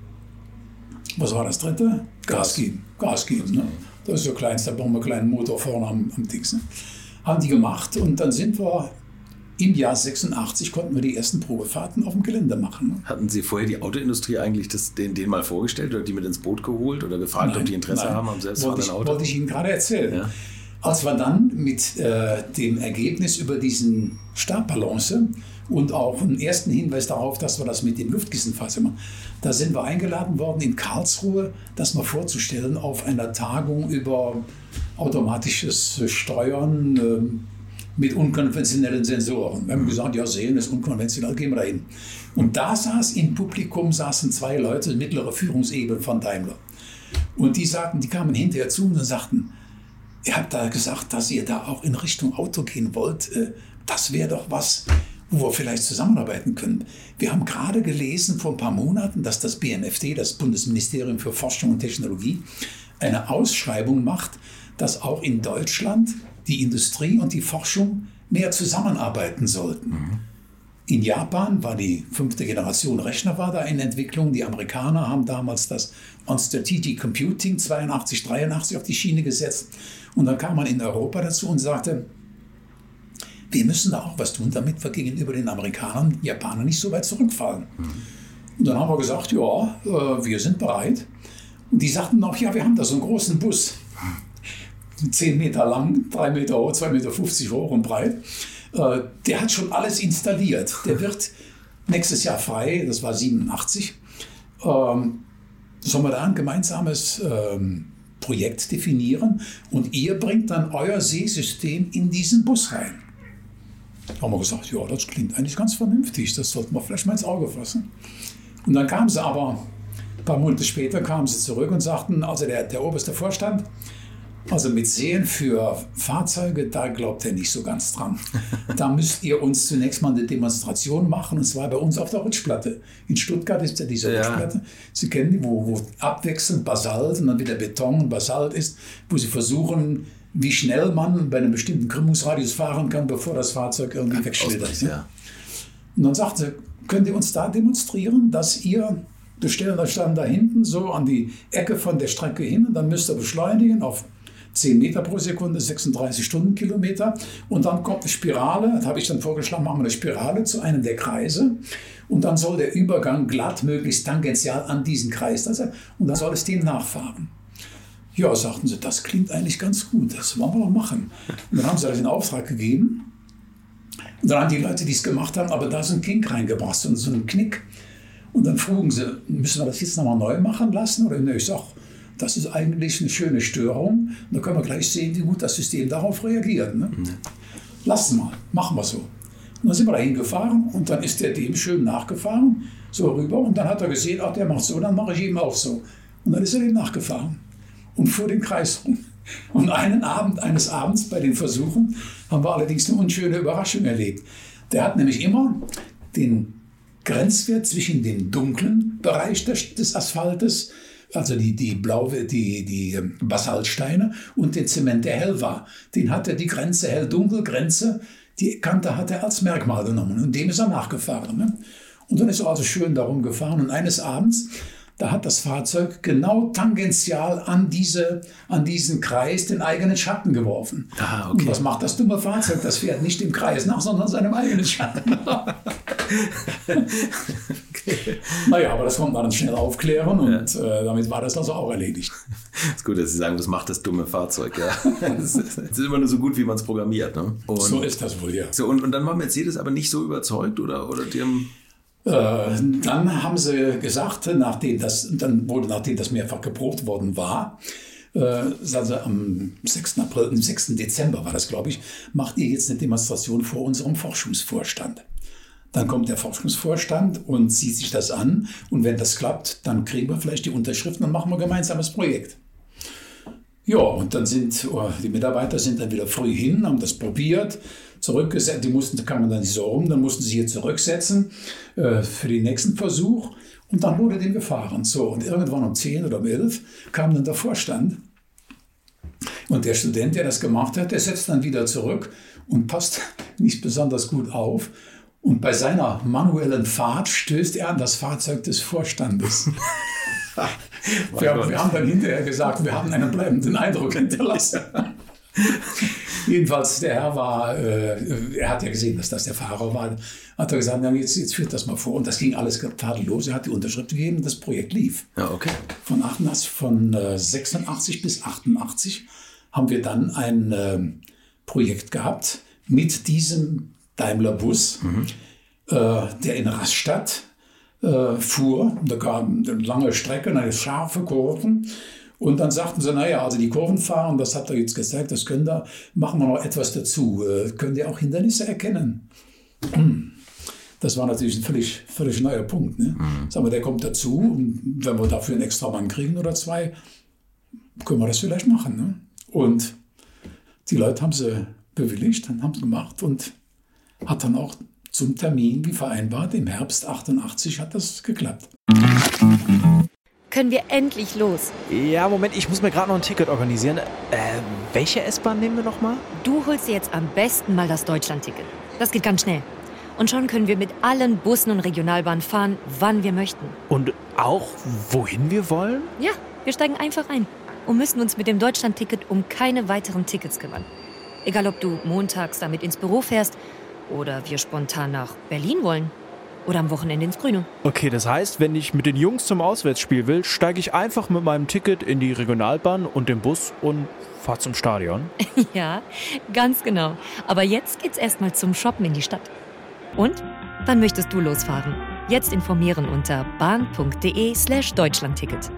was war das dritte? Gas geben. Gas geben, ne? Das ist so klein, da brauchen wir einen kleinen Motor vorne am, am Dings. Ne? haben die gemacht und dann sind wir im Jahr sechsundachtzig, konnten wir die ersten Probefahrten auf dem Gelände machen. Hatten Sie vorher die Autoindustrie eigentlich das, den, den mal vorgestellt oder die mit ins Boot geholt oder gefragt, Nein, ob die Interesse nein. haben am selbstfahrenden Auto? Wollte ich Ihnen gerade erzählen. Ja. Als wir dann mit äh, dem Ergebnis über diesen Startbalance und auch einen ersten Hinweis darauf, dass wir das mit dem Luftkissenfahrzeug machen, da sind wir eingeladen worden in Karlsruhe, das mal vorzustellen auf einer Tagung über automatisches Steuern äh, mit unkonventionellen Sensoren. Wir haben gesagt, ja, sehen ist unkonventionell, gehen wir da hin. Und da saß im Publikum saßen zwei Leute, mittlere Führungsebene von Daimler. Und die sagten, die kamen hinterher zu und sagten, ihr habt da gesagt, dass ihr da auch in Richtung Auto gehen wollt. Das wäre doch was, wo wir vielleicht zusammenarbeiten können. Wir haben gerade gelesen vor ein paar Monaten, dass das B M F T, das Bundesministerium für Forschung und Technologie, eine Ausschreibung macht, dass auch in Deutschland die Industrie und die Forschung mehr zusammenarbeiten sollten. Mhm. In Japan war die fünfte Generation Rechner war da in Entwicklung. Die Amerikaner haben damals das On Strategic Computing zweiundachtzig, dreiundachtzig auf die Schiene gesetzt. Und dann kam man in Europa dazu und sagte, wir müssen da auch was tun, damit wir gegenüber den Amerikanern, Japanern nicht so weit zurückfallen. Mhm. Und dann haben wir gesagt, ja, wir sind bereit. Und die sagten auch, ja, wir haben da so einen großen Bus. zehn Meter lang, drei Meter hoch, zwei Meter fünfzig hoch und breit. Äh, der hat schon alles installiert. Der wird nächstes Jahr frei, das war siebenundachtzig. Ähm, sollen wir da ein gemeinsames ähm, Projekt definieren und ihr bringt dann euer Seesystem in diesen Bus rein. Da haben wir gesagt, ja, das klingt eigentlich ganz vernünftig, das sollten wir vielleicht mal ins Auge fassen. Und dann kamen sie aber, ein paar Monate später kamen sie zurück und sagten, also der, der oberste Vorstand, also mit Sehen für Fahrzeuge, da glaubt er nicht so ganz dran. Da müsst ihr uns zunächst mal eine Demonstration machen, und zwar bei uns auf der Rutschplatte. In Stuttgart ist ja diese ja. Rutschplatte. Sie kennen die, wo, wo abwechselnd Basalt und dann wieder Beton und Basalt ist, wo sie versuchen, wie schnell man bei einem bestimmten Krümmungsradius fahren kann, bevor das Fahrzeug irgendwie wegschlittert. Ja. Und dann sagt sie, könnt ihr uns da demonstrieren, dass ihr, wir stellen das dann da hinten so an die Ecke von der Strecke hin und dann müsst ihr beschleunigen auf zehn Meter pro Sekunde, sechsunddreißig Stundenkilometer. Und dann kommt eine Spirale, das habe ich dann vorgeschlagen, machen wir eine Spirale zu einem der Kreise. Und dann soll der Übergang glatt, möglichst tangential an diesen Kreis sein. Und dann soll es dem nachfahren. Ja, sagten sie, das klingt eigentlich ganz gut, das wollen wir doch machen. Und dann haben sie das in Auftrag gegeben. Und dann haben die Leute, die es gemacht haben, aber da so einen Kink reingebracht, so einen Knick. Und dann frugen sie, müssen wir das jetzt nochmal neu machen lassen? Oder ne, ich sag, das ist eigentlich eine schöne Störung. Und da können wir gleich sehen, wie gut das System darauf reagiert. Ne? Mhm. Lassen wir mal, machen wir so. Und dann sind wir da hingefahren und dann ist der dem schön nachgefahren, so rüber. Und dann hat er gesehen, ach, der macht so, dann mache ich ihm auch so. Und dann ist er dem nachgefahren und fuhr den Kreis rum. Und einen Abend, eines Abends bei den Versuchen haben wir allerdings eine unschöne Überraschung erlebt. Der hat nämlich immer den Grenzwert zwischen dem dunklen Bereich des, des Asphaltes, also die, die, Blau, die, die Basaltsteine und den Zement, der hell war. Den hat er die Grenze, hell-dunkel-Grenze, die Kante hat er als Merkmal genommen und dem ist er nachgefahren. Ne? Und dann ist er also schön darum gefahren und eines Abends, da hat das Fahrzeug genau tangential an, diese, an diesen Kreis den eigenen Schatten geworfen. Ah, okay. Und was macht das dumme Fahrzeug? Das fährt nicht im Kreis nach, sondern seinem eigenen Schatten. Okay. Naja, aber das konnte man dann schnell aufklären und ja. äh, damit war das also auch erledigt. Das ist gut, dass Sie sagen, was macht das dumme Fahrzeug? Ja. Das ist, das ist immer nur so gut, wie man es programmiert. Ne? Und, so ist das wohl, ja. So, und, und dann war Mercedes aber nicht so überzeugt, oder? oder die haben äh, dann haben sie gesagt, nachdem das, dann wurde, nachdem das mehrfach geprobt worden war, äh, also am sechsten April, am sechsten Dezember war das, glaube ich, macht ihr jetzt eine Demonstration vor unserem Forschungsvorstand. Dann kommt der Forschungsvorstand und sieht sich das an. Und wenn das klappt, dann kriegen wir vielleicht die Unterschriften und machen wir ein gemeinsames Projekt. Ja, und dann sind oh, die Mitarbeiter sind dann wieder früh hin, haben das probiert, zurückgesetzt. Die mussten, da kam man dann nicht so rum, dann mussten sie hier zurücksetzen äh, für den nächsten Versuch. Und dann wurde dem gefahren. So, und irgendwann um zehn oder um elf kam dann der Vorstand. Und der Student, der das gemacht hat, der setzt dann wieder zurück und passt nicht besonders gut auf. Und bei seiner manuellen Fahrt stößt er an das Fahrzeug des Vorstandes. wir, wir haben dann hinterher gesagt, wir haben einen bleibenden Eindruck hinterlassen. Jedenfalls, der Herr war, äh, er hat ja gesehen, dass das der Fahrer war, hat er gesagt, ja, jetzt, jetzt führt das mal vor. Und das ging alles tadellos. Er hat die Unterschrift gegeben, das Projekt lief. Ja, okay. Von, achtundachtzig, von äh, sechsundachtzig bis achtundachtzig haben wir dann ein äh, Projekt gehabt mit diesem Daimler-Bus, mhm. äh, der in Rastatt äh, fuhr. Da gab es eine lange Strecke, eine scharfe Kurven. Und dann sagten sie, naja, also die Kurvenfahrer, das habt ihr jetzt gezeigt, das können da, machen wir noch etwas dazu. Äh, könnt ihr auch Hindernisse erkennen? Das war natürlich ein völlig, völlig neuer Punkt. Ne? Mhm. Sagen wir, der kommt dazu und wenn wir dafür einen extra Mann kriegen oder zwei, können wir das vielleicht machen. Ne? Und die Leute haben sie bewilligt, dann haben sie gemacht und hat dann auch zum Termin wie vereinbart, im Herbst achtundachtzig hat das geklappt. Können wir endlich los? Ja, Moment, ich muss mir gerade noch ein Ticket organisieren. Äh, welche S-Bahn nehmen wir nochmal? Du holst dir jetzt am besten mal das Deutschland-Ticket. Das geht ganz schnell. Und schon können wir mit allen Bussen und Regionalbahnen fahren, wann wir möchten. Und auch, wohin wir wollen? Ja, wir steigen einfach ein und müssen uns mit dem Deutschland-Ticket um keine weiteren Tickets kümmern. Egal, ob du montags damit ins Büro fährst oder wir spontan nach Berlin wollen. Oder am Wochenende ins Grüne. Okay, das heißt, wenn ich mit den Jungs zum Auswärtsspiel will, steige ich einfach mit meinem Ticket in die Regionalbahn und den Bus und fahre zum Stadion? Ja, ganz genau. Aber jetzt geht's erstmal zum Shoppen in die Stadt. Und? Wann möchtest du losfahren? Jetzt informieren unter bahn.de slash Deutschlandticket.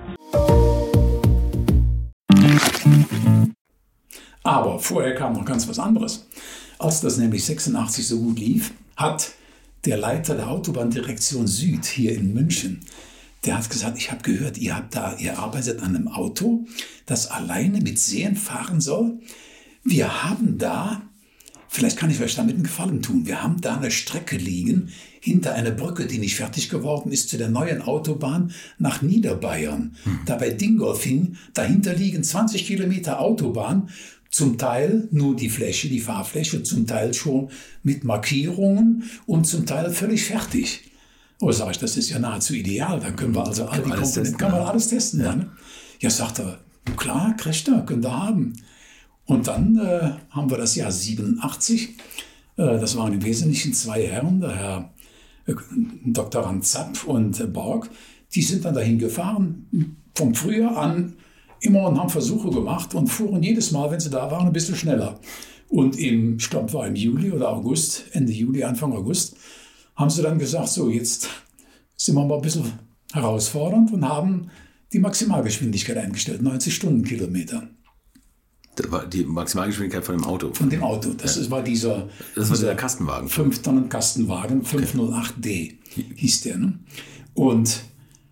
Aber vorher kam noch ganz was anderes. Als das nämlich sechsundachtzig so gut lief, hat der Leiter der Autobahndirektion Süd hier in München, der hat gesagt, ich habe gehört, ihr habt da, ihr arbeitet an einem Auto, das alleine mit Seen fahren soll. Wir haben da, vielleicht kann ich euch damit einen Gefallen tun, wir haben da eine Strecke liegen, hinter einer Brücke, die nicht fertig geworden ist, zu der neuen Autobahn nach Niederbayern. Hm. Da bei Dingolfing, dahinter liegen zwanzig Kilometer Autobahn, zum Teil nur die Fläche, die Fahrfläche, zum Teil schon mit Markierungen und zum Teil völlig fertig. Oh, sage ich, das ist ja nahezu ideal. Da können wir also all die Komponenten, kann man alles testen. Ja, dann. Ja, sagt er, klar, kriegt er, könnt ihr haben. Und dann äh, haben wir das Jahr siebenundachtzig. Äh, das waren im Wesentlichen zwei Herren, der Herr äh, Doktor Ranzapp und äh, Borg. Die sind dann dahin gefahren, vom Frühjahr an, immer und haben Versuche gemacht und fuhren jedes Mal, wenn sie da waren, ein bisschen schneller. Und im, ich glaube, war im Juli oder August, Ende Juli, Anfang August, haben sie dann gesagt, so jetzt sind wir mal ein bisschen herausfordernd und haben die Maximalgeschwindigkeit eingestellt, neunzig Stundenkilometer. Das war die Maximalgeschwindigkeit von dem Auto? Von dem Auto. Das ja. war dieser, das war dieser Kastenwagen. fünf Tonnen Kastenwagen, fünfhundertacht D okay. hieß der. Ne? Und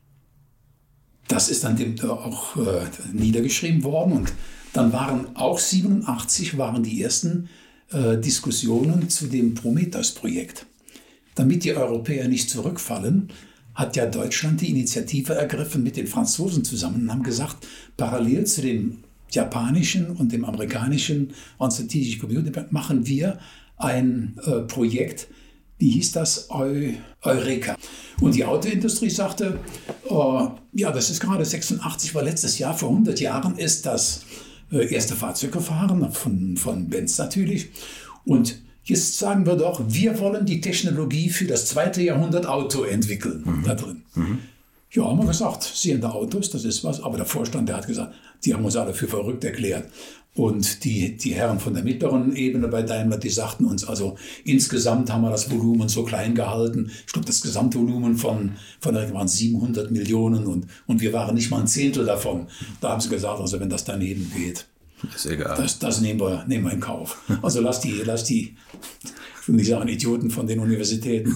das ist dann auch äh, niedergeschrieben worden und dann waren auch siebenundachtzig waren die ersten äh, Diskussionen zu dem Prometheus-Projekt. Damit die Europäer nicht zurückfallen, hat ja Deutschland die Initiative ergriffen mit den Franzosen zusammen und haben gesagt, parallel zu dem japanischen und dem amerikanischen Strategic Community machen wir ein äh, Projekt, wie hieß das? Eu, Eureka. Und die Autoindustrie sagte, äh, ja, das ist gerade sechsundachtzig, weil letztes Jahr, vor hundert Jahren, ist das äh, erste Fahrzeug gefahren, von, von Benz natürlich. Und jetzt sagen wir doch, wir wollen die Technologie für das zweite Jahrhundert Auto entwickeln, mhm. da drin. Mhm. Ja, haben wir gesagt, sehende Autos, das ist was. Aber der Vorstand, der hat gesagt, die haben uns alle für verrückt erklärt. Und die, die Herren von der mittleren Ebene bei Daimler, die sagten uns, also insgesamt haben wir das Volumen so klein gehalten. Ich glaube, das Gesamtvolumen von, von der waren siebenhundert Millionen und, und wir waren nicht mal ein Zehntel davon. Da haben sie gesagt, also wenn das daneben geht, ist egal. Das, das nehmen, wir, nehmen wir in Kauf. Also lass die, lass die, ich will nicht sagen Idioten von den Universitäten,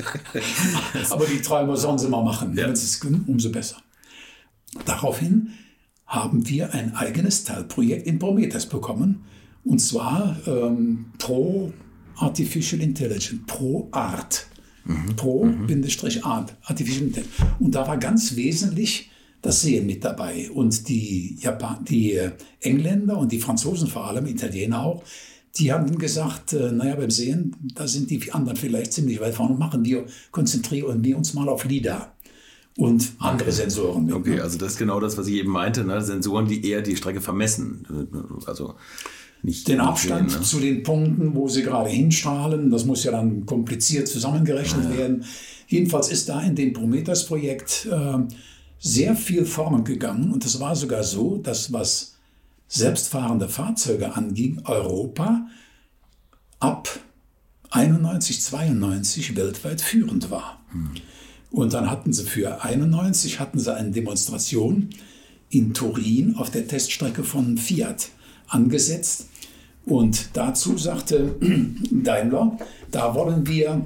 aber die Treiber sollen sie mal machen. Ja. Wenn sie es können, umso besser. Daraufhin haben wir ein eigenes Teilprojekt in Prometheus bekommen, und zwar ähm, Pro Artificial Intelligence, Pro Art, mhm. Pro-Art, Artificial Intelligence. Und da war ganz wesentlich das Sehen mit dabei. Und die, Japan die äh, Engländer und die Franzosen, vor allem Italiener auch, die haben gesagt, äh, naja, beim Sehen, da sind die anderen vielleicht ziemlich weit vorne, machen wir, konzentrieren wir uns mal auf LiDAR. Und andere Sensoren. Okay, also das ist genau das, was ich eben meinte, ne? Sensoren, die eher die Strecke vermessen. Also nicht den nicht Abstand sehen, ne? zu den Punkten, wo sie gerade hinstrahlen. Das muss ja dann kompliziert zusammengerechnet ja. werden. Jedenfalls ist da in dem Prometheus-Projekt äh, sehr viel vorn gegangen. Und es war sogar so, dass was selbstfahrende Fahrzeuge anging, Europa ab einundneunzig, zweiundneunzig weltweit führend war. Hm. Und dann hatten sie für einundneunzig hatten sie eine Demonstration in Turin auf der Teststrecke von Fiat angesetzt. Und dazu sagte Daimler, da wollen wir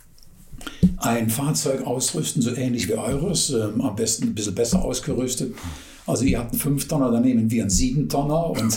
ein Fahrzeug ausrüsten, so ähnlich wie eures, äh, am besten ein bisschen besser ausgerüstet. Also ihr habt einen fünf-Tonner, dann nehmen wir einen sieben-Tonner und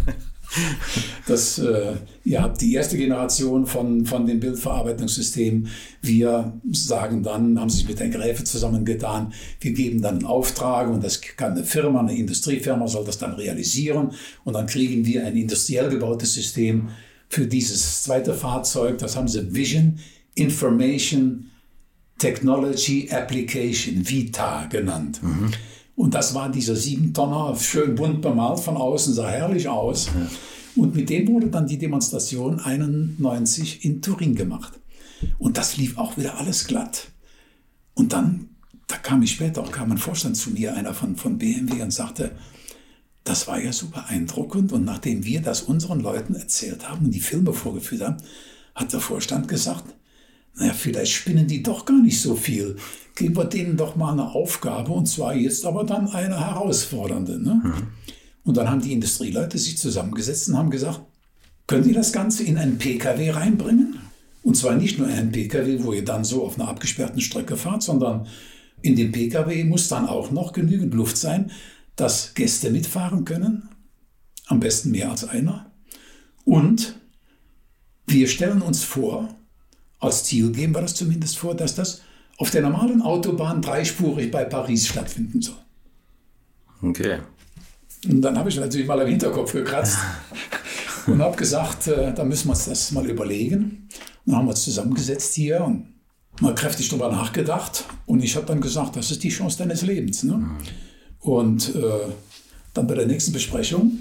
das, äh, ihr habt die erste Generation von, von dem Bildverarbeitungssystem. Wir sagen dann, haben sich mit der Gräfe zusammengetan, wir geben dann einen Auftrag und das kann eine Firma, eine Industriefirma soll das dann realisieren und dann kriegen wir ein industriell gebautes System für dieses zweite Fahrzeug. Das haben sie Vision, Information, Technology, Application, VITA genannt. Mhm. Und das war dieser sieben-Tonner, schön bunt bemalt von außen, sah herrlich aus. Ja. Und mit dem wurde dann die Demonstration einundneunzig in Turin gemacht. Und das lief auch wieder alles glatt. Und dann, da kam ich später auch, kam ein Vorstand zu mir, einer von, von B M W und sagte, das war ja so beeindruckend. Und nachdem wir das unseren Leuten erzählt haben und die Filme vorgeführt haben, hat der Vorstand gesagt, naja, vielleicht spinnen die doch gar nicht so viel. Geben wir denen doch mal eine Aufgabe und zwar jetzt aber dann eine herausfordernde. Ne? Mhm. Und dann haben die Industrieleute sich zusammengesetzt und haben gesagt, können Sie das Ganze in einen P K W reinbringen? Und zwar nicht nur in einen P K W, wo ihr dann so auf einer abgesperrten Strecke fahrt, sondern in dem P K W muss dann auch noch genügend Luft sein, dass Gäste mitfahren können. Am besten mehr als einer. Und wir stellen uns vor, als Ziel geben wir das zumindest vor, dass das auf der normalen Autobahn dreispurig bei Paris stattfinden soll. Okay. Und dann habe ich natürlich mal am Hinterkopf gekratzt und habe gesagt, äh, da müssen wir uns das mal überlegen. Und dann haben wir uns zusammengesetzt hier und mal kräftig drüber nachgedacht. Und ich habe dann gesagt, das ist die Chance deines Lebens. Ne? Mhm. Und äh, dann bei der nächsten Besprechung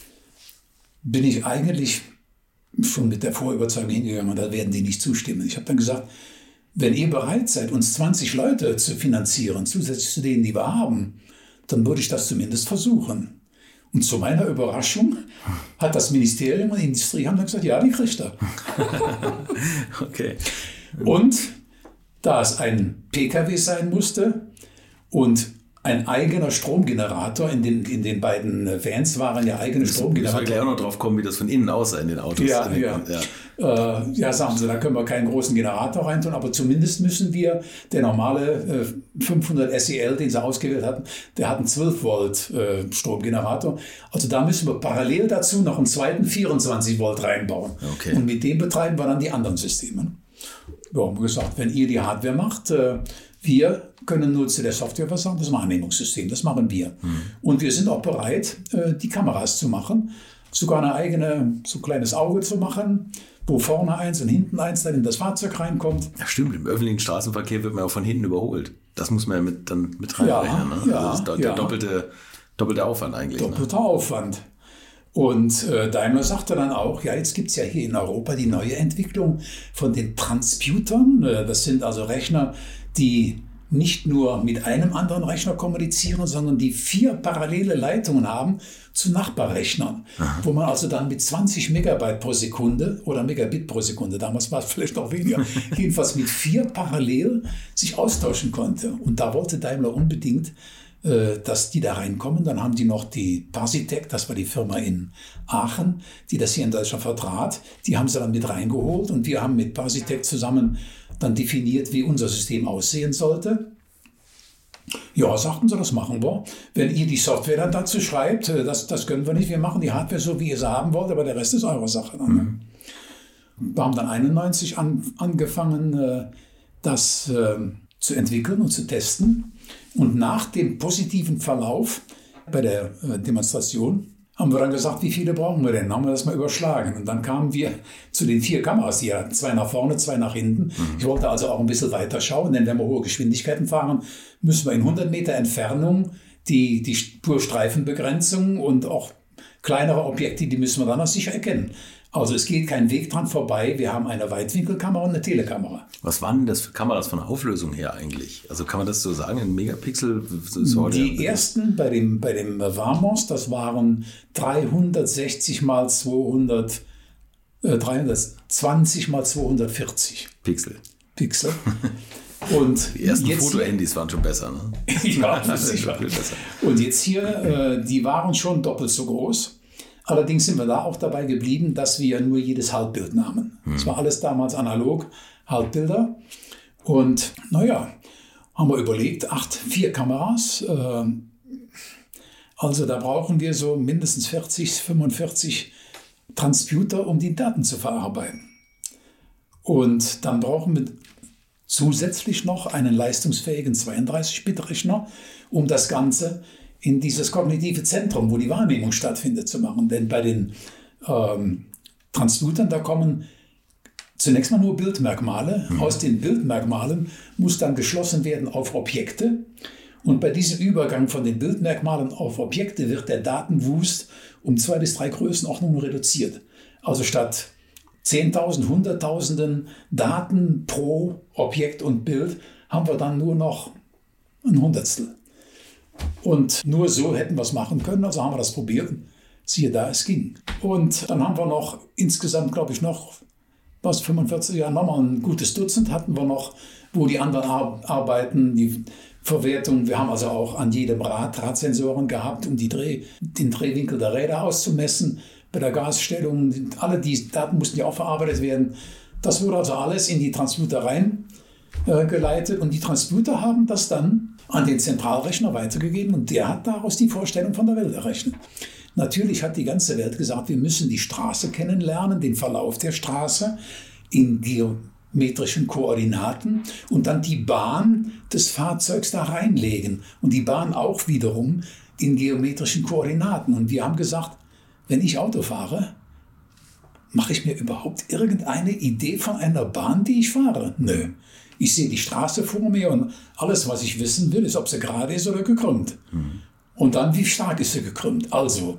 bin ich eigentlich schon mit der Vorüberzeugung hingegangen, da werden die nicht zustimmen. Ich habe dann gesagt, wenn ihr bereit seid, uns zwanzig Leute zu finanzieren, zusätzlich zu denen, die wir haben, dann würde ich das zumindest versuchen. Und zu meiner Überraschung hat das Ministerium und die Industrie haben dann gesagt, ja, die kriegt er. Okay. Und da es ein P K W sein musste und ein eigener Stromgenerator, in den, in den beiden Vans waren ja eigene Stromgeneratoren. Ich will gleich auch noch drauf kommen, wie das von innen aussah in den Autos. Ja, ja. Ja. Äh, ja, sagen Sie, da können wir keinen großen Generator reintun, aber zumindest müssen wir, der normale äh, fünfhundert S E L, den Sie ausgewählt hatten, der hat einen zwölf Volt äh, Stromgenerator. Also da müssen wir parallel dazu noch einen zweiten vierundzwanzig Volt reinbauen. Okay. Und mit dem betreiben wir dann die anderen Systeme. Ja, haben wir gesagt, wenn ihr die Hardware macht, äh, wir können nur zu der Software was sagen, das Wahrnehmungssystem, das machen wir. Mhm. Und wir sind auch bereit, die Kameras zu machen, sogar eine eigene, so ein kleines Auge zu machen, wo vorne eins und hinten eins dann in das Fahrzeug reinkommt. Ja, stimmt, im öffentlichen Straßenverkehr wird man auch von hinten überholt. Das muss man ja mit, dann mit reinrechnen. Ja, ne? Ja, also das ist der ja. doppelte, doppelte Aufwand eigentlich. Doppelter ne? Aufwand. Und äh, Daimler sagte dann auch, ja, jetzt gibt es ja hier in Europa die neue Entwicklung von den Transputern. Äh, das sind also Rechner, die nicht nur mit einem anderen Rechner kommunizieren, sondern die vier parallele Leitungen haben zu Nachbarrechnern, aha, wo man also dann mit zwanzig Megabyte pro Sekunde oder Megabit pro Sekunde, damals war es vielleicht noch weniger, jedenfalls mit vier parallel sich austauschen konnte. Und da wollte Daimler unbedingt, äh, dass die da reinkommen. Dann haben die noch die Parsitec, das war die Firma in Aachen, die das hier in Deutschland vertrat. Die haben sie dann mit reingeholt und wir haben mit Parsitec zusammen dann definiert, wie unser System aussehen sollte. Ja, sagten sie, das machen wir. Wenn ihr die Software dann dazu schreibt, das, das können wir nicht, wir machen die Hardware so, wie ihr sie haben wollt, aber der Rest ist eure Sache. Dann, mhm. Wir haben dann einundneunzig an, angefangen, das äh, zu entwickeln und zu testen. Und nach dem positiven Verlauf bei der äh, Demonstration haben wir dann gesagt, wie viele brauchen wir denn? Dann haben wir das mal überschlagen. Und dann kamen wir zu den vier Kameras, die hatten zwei nach vorne, zwei nach hinten. Mhm. Ich wollte also auch ein bisschen weiter schauen, denn wenn wir hohe Geschwindigkeiten fahren, müssen wir in hundert Meter Entfernung die, die Spurstreifenbegrenzung und auch kleinere Objekte, die müssen wir dann auch sicher erkennen. Also es geht kein Weg dran vorbei. Wir haben eine Weitwinkelkamera und eine Telekamera. Was waren denn das für Kameras von der Auflösung her eigentlich? Also kann man das so sagen, ein Megapixel? So die ersten bei dem, bei dem Varmos, das waren dreihundertsechzig mal zweihundert, äh, dreihundertzwanzig mal zweihundertvierzig Pixel. Pixel. Und die ersten jetzt Fotohandys waren schon besser, ne? Ja, das ist sicher. Und jetzt hier, äh, die waren schon doppelt so groß. Allerdings sind wir da auch dabei geblieben, dass wir nur jedes Halbbild nahmen. Das war alles damals analog, Halbbilder. Und naja, haben wir überlegt, acht, vier Kameras. Äh, also da brauchen wir so mindestens vierzig, fünfundvierzig Transputer, um die Daten zu verarbeiten. Und dann brauchen wir zusätzlich noch einen leistungsfähigen zweiunddreißig-Bit-Rechner, um das Ganze in dieses kognitive Zentrum, wo die Wahrnehmung stattfindet, zu machen. Denn bei den ähm, Transputern, da kommen zunächst mal nur Bildmerkmale. Mhm. Aus den Bildmerkmalen muss dann geschlossen werden auf Objekte. Und bei diesem Übergang von den Bildmerkmalen auf Objekte wird der Datenwust um zwei bis drei Größenordnungen reduziert. Also statt zehntausend, hunderttausenden Daten pro Objekt und Bild haben wir dann nur noch ein Hundertstel. Und nur so hätten wir es machen können, also haben wir das probiert. Siehe da, es ging. Und dann haben wir noch insgesamt, glaube ich, noch was, fünfundvierzig Jahre, nochmal ein gutes Dutzend hatten wir noch, wo die anderen Ar- arbeiten, die Verwertung. Wir haben also auch an jedem Rad Drahtsensoren gehabt, um die Dreh, den Drehwinkel der Räder auszumessen. Bei der Gasstellung, alle die Daten mussten ja auch verarbeitet werden. Das wurde also alles in die Transputer rein äh, geleitet und die Transputer haben das dann an den Zentralrechner weitergegeben und der hat daraus die Vorstellung von der Welt errechnet. Natürlich hat die ganze Welt gesagt, wir müssen die Straße kennenlernen, den Verlauf der Straße in geometrischen Koordinaten und dann die Bahn des Fahrzeugs da reinlegen und die Bahn auch wiederum in geometrischen Koordinaten. Und wir haben gesagt, wenn ich Auto fahre, mache ich mir überhaupt irgendeine Idee von einer Bahn, die ich fahre? Nö. Ich sehe die Straße vor mir und alles, was ich wissen will, ist, ob sie gerade ist oder gekrümmt. Mhm. Und dann, wie stark ist sie gekrümmt? Also,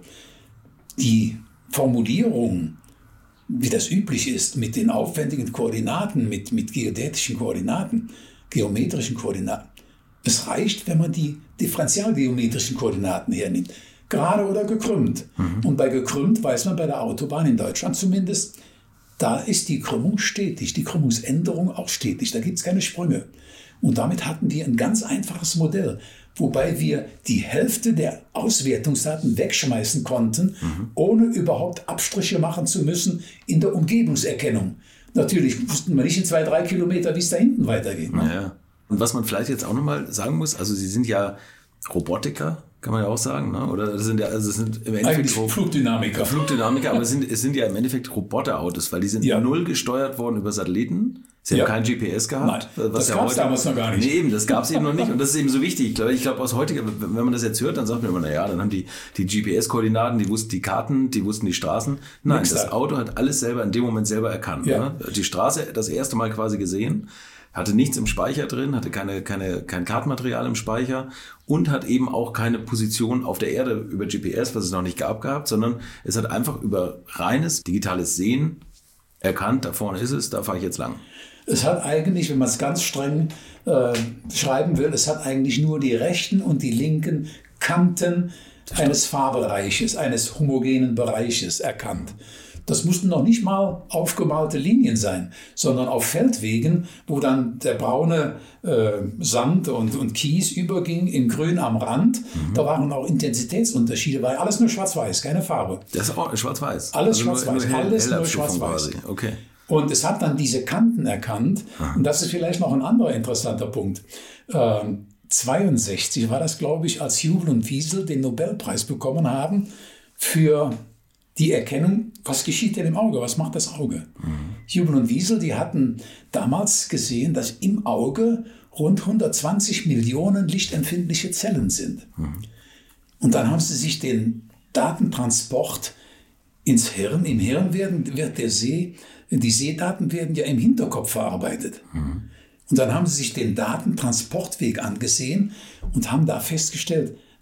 die Formulierung, wie das üblich ist, mit den aufwendigen Koordinaten, mit, mit geodätischen Koordinaten, geometrischen Koordinaten. Es reicht, wenn man die differentialgeometrischen Koordinaten hernimmt. Gerade oder gekrümmt. Mhm. Und bei gekrümmt weiß man bei der Autobahn in Deutschland zumindest, da ist die Krümmung stetig, die Krümmungsänderung auch stetig, da gibt es keine Sprünge. Und damit hatten wir ein ganz einfaches Modell, wobei wir die Hälfte der Auswertungsdaten wegschmeißen konnten, mhm. ohne überhaupt Abstriche machen zu müssen in der Umgebungserkennung. Natürlich wussten wir nicht in zwei, drei Kilometer, wie es da hinten weitergeht. Ne? Ja. Und was man vielleicht jetzt auch nochmal sagen muss, also Sie sind ja Robotiker, kann man ja auch sagen, ne? Oder das sind ja, also es sind im Endeffekt Ro- Flugdynamiker. Flugdynamiker, aber es sind, es sind ja im Endeffekt Roboterautos, weil die sind ja null gesteuert worden über Satelliten. Sie ja. haben kein G P S gehabt. Nein, was das ja gab es damals noch gar nicht. Nee, eben, das gab es eben noch nicht und das ist eben so wichtig. Ich glaube, ich glaube aus heutiger, wenn man das jetzt hört, dann sagt man immer, naja, dann haben die die G P S-Koordinaten, die wussten die Karten, die wussten die Straßen. Nein, Nix das da. Auto hat alles selber in dem Moment selber erkannt. Ja. Ne? Die Straße das erste Mal quasi gesehen, hatte nichts im Speicher drin, hatte keine, keine, kein Kartenmaterial im Speicher und hat eben auch keine Position auf der Erde über G P S, was es noch nicht gab, gehabt, sondern es hat einfach über reines digitales Sehen erkannt, da vorne ist es, da fahre ich jetzt lang. Es hat eigentlich, wenn man es ganz streng äh, schreiben will, es hat eigentlich nur die rechten und die linken Kanten eines Fahrbereiches, eines homogenen Bereiches erkannt. Das mussten noch nicht mal aufgemalte Linien sein, sondern auf Feldwegen, wo dann der braune äh, Sand und, und Kies überging in grün am Rand. Mhm. Da waren auch Intensitätsunterschiede, weil alles nur schwarz-weiß, keine Farbe. Das ist auch schwarz-weiß? Alles also schwarz-weiß, nur, nur hell, alles nur schwarz-weiß. Okay. Und es hat dann diese Kanten erkannt. Aha. Und das ist vielleicht noch ein anderer interessanter Punkt. Ähm, zweiundsechzig war das, glaube ich, als Hubel und Wiesel den Nobelpreis bekommen haben für die Erkennung, was geschieht denn im Auge, was macht das Auge? Mhm. Hubel und Wiesel, die hatten damals gesehen, dass im Auge rund hundertzwanzig Millionen lichtempfindliche Zellen sind. Mhm. Und dann haben sie sich den Datentransport ins Hirn, im Hirn werden, wird der See, die Sehdaten werden ja im Hinterkopf verarbeitet. Mhm. Und dann haben sie sich den Datentransportweg angesehen und haben da festgestellt,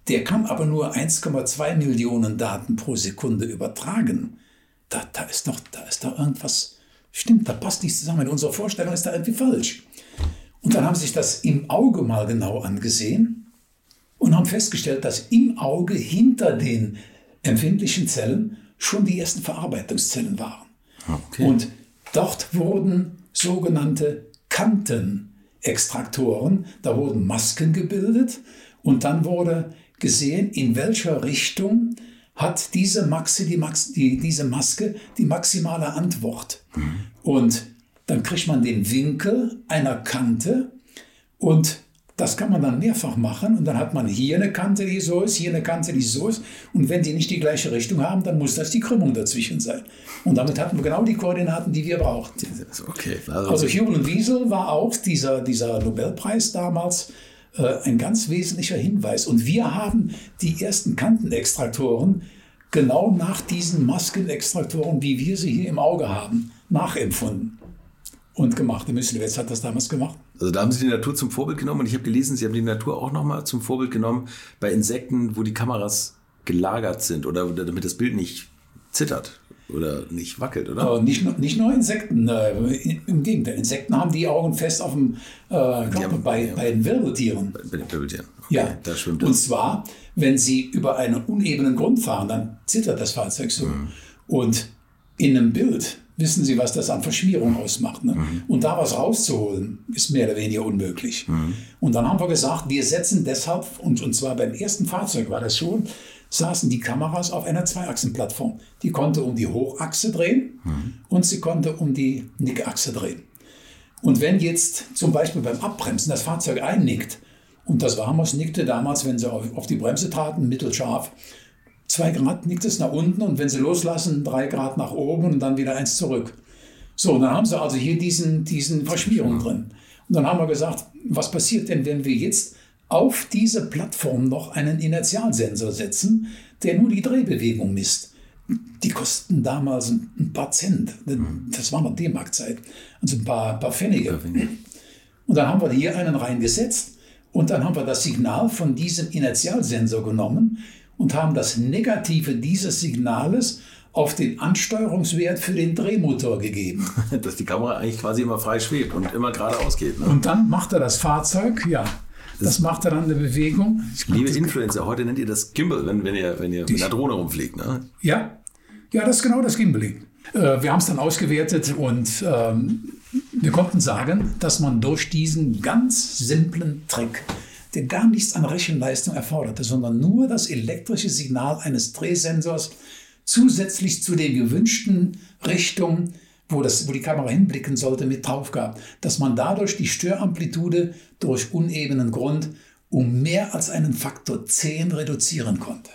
Der kann aber nur eins Komma zwei Millionen Daten pro Sekunde übertragen. Da, da ist doch, da ist doch irgendwas, stimmt, da passt nichts zusammen. Unsere Vorstellung ist da irgendwie falsch. Und dann haben sie sich das im Auge mal genau angesehen und haben festgestellt, dass im Auge hinter den empfindlichen Zellen schon die ersten Verarbeitungszellen waren. Okay. Und dort wurden sogenannte Kantenextraktoren, da wurden Masken gebildet und dann wurde gesehen, in welcher Richtung hat diese, Maxe, die Max, die, diese Maske die maximale Antwort. Mhm. Und dann kriegt man den Winkel einer Kante und das kann man dann mehrfach machen und dann hat man hier eine Kante, die so ist, hier eine Kante, die so ist und wenn die nicht die gleiche Richtung haben, dann muss das die Krümmung dazwischen sein. Und damit hatten wir genau die Koordinaten, die wir brauchten. Okay. Also, also Hubel und Wiesel war auch dieser, dieser Nobelpreis damals ein ganz wesentlicher Hinweis. Und wir haben die ersten Kantenextraktoren genau nach diesen Maskenextraktoren, wie wir sie hier im Auge haben, nachempfunden und gemacht. Der Myslowetz hat das damals gemacht. Also da haben Sie die Natur zum Vorbild genommen und ich habe gelesen, Sie haben die Natur auch nochmal zum Vorbild genommen bei Insekten, wo die Kameras gelagert sind oder damit das Bild nicht zittert. Oder nicht wackelt, oder? Äh, nicht, nur, nicht nur Insekten, äh, im Gegenteil. Insekten haben die Augen fest auf dem äh, Körper bei, ja. bei den Wirbeltieren. Bei, bei den Wirbeltieren. Okay, ja, da schwimmt und das. zwar, wenn sie über einen unebenen Grund fahren, dann zittert das Fahrzeug so. Mhm. Und in einem Bild wissen Sie, was das an Verschmierung ausmacht. Ne? Mhm. Und da was rauszuholen, ist mehr oder weniger unmöglich. Mhm. Und dann haben wir gesagt, wir setzen deshalb, und, und zwar beim ersten Fahrzeug war das schon, saßen die Kameras auf einer Zweiachsenplattform. Die konnte um die Hochachse drehen mhm. und sie konnte um die Nickachse drehen. Und wenn jetzt zum Beispiel beim Abbremsen das Fahrzeug einnickt, und das Warmers nickte damals, wenn sie auf, auf die Bremse traten, mittelscharf, zwei Grad nickt es nach unten und wenn sie loslassen, drei Grad nach oben und dann wieder eins zurück. So, und dann haben sie also hier diesen, diesen Verschmierung drin. Und dann haben wir gesagt, was passiert denn, wenn wir jetzt auf diese Plattform noch einen Inertialsensor setzen, der nur die Drehbewegung misst. Die kosten damals ein paar Cent. Das war noch D-Mark-Zeit. Also ein paar, paar Pfennige. Und dann haben wir hier einen reingesetzt und dann haben wir das Signal von diesem Inertialsensor genommen und haben das Negative dieses Signales auf den Ansteuerungswert für den Drehmotor gegeben. Dass die Kamera eigentlich quasi immer frei schwebt und immer geradeaus geht. Ne? Und dann macht er das Fahrzeug, ja, das, das macht er dann eine Bewegung. Ich Liebe Influencer, heute nennt ihr das Gimbal, wenn, wenn ihr, wenn ihr mit einer Drohne rumfliegt. Ne? Ja, ja, das ist genau das Gimbaling. Äh, wir haben es dann ausgewertet und ähm, wir konnten sagen, dass man durch diesen ganz simplen Trick, der gar nichts an Rechenleistung erforderte, sondern nur das elektrische Signal eines Drehsensors zusätzlich zu der gewünschten Richtung, wo, das, wo die Kamera hinblicken sollte, mit drauf gab, dass man dadurch die Störamplitude durch unebenen Grund um mehr als einen Faktor zehn reduzieren konnte.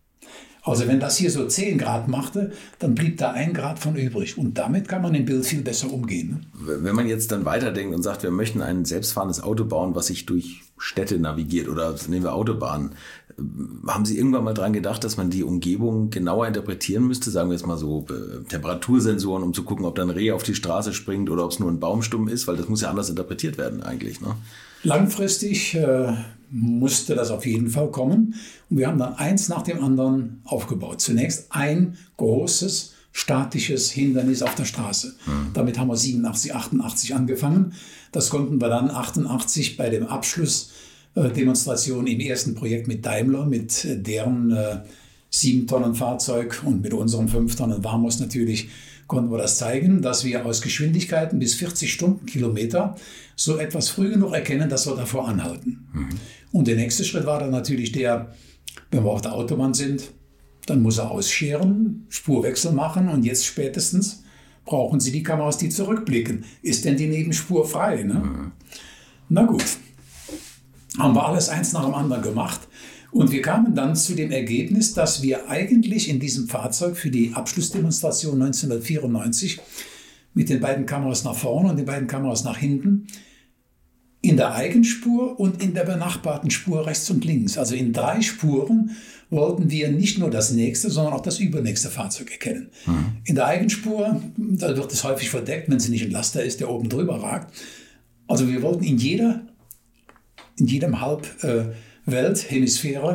Also wenn das hier so zehn Grad machte, dann blieb da ein Grad von übrig. Und damit kann man im Bild viel besser umgehen. Ne? Wenn man jetzt dann weiterdenkt und sagt, wir möchten ein selbstfahrendes Auto bauen, was sich durch Städte navigiert oder nehmen wir Autobahnen, haben Sie irgendwann mal dran gedacht, dass man die Umgebung genauer interpretieren müsste? Sagen wir jetzt mal so äh, Temperatursensoren, um zu gucken, ob da ein Reh auf die Straße springt oder ob es nur ein Baumstumm ist, weil das muss ja anders interpretiert werden eigentlich. Ne? Langfristig äh, musste das auf jeden Fall kommen. Und wir haben dann eins nach dem anderen aufgebaut. Zunächst ein großes statisches Hindernis auf der Straße. Mhm. Damit haben wir siebenundachtzig, achtundachtzig angefangen. Das konnten wir dann achtundachtzig bei dem Abschluss Demonstration im ersten Projekt mit Daimler, mit deren äh, sieben Tonnen Fahrzeug und mit unseren fünf Tonnen Warmers natürlich, konnten wir das zeigen, dass wir aus Geschwindigkeiten bis vierzig Stundenkilometer so etwas früh genug erkennen, dass wir davor anhalten. Mhm. Und der nächste Schritt war dann natürlich der, wenn wir auf der Autobahn sind, dann muss er ausscheren, Spurwechsel machen und jetzt spätestens brauchen Sie die Kameras, die zurückblicken. Ist denn die Nebenspur frei? Ne? Mhm. Na gut. Haben wir alles eins nach dem anderen gemacht und wir kamen dann zu dem Ergebnis, dass wir eigentlich in diesem Fahrzeug für die Abschlussdemonstration neunzehnhundertvierundneunzig mit den beiden Kameras nach vorne und den beiden Kameras nach hinten in der Eigenspur und in der benachbarten Spur rechts und links, also in drei Spuren, wollten wir nicht nur das nächste, sondern auch das übernächste Fahrzeug erkennen. Mhm. In der Eigenspur, da wird es häufig verdeckt, wenn es nicht ein Laster ist, der oben drüber ragt. Also wir wollten in jeder in jedem Halbwelthemisphäre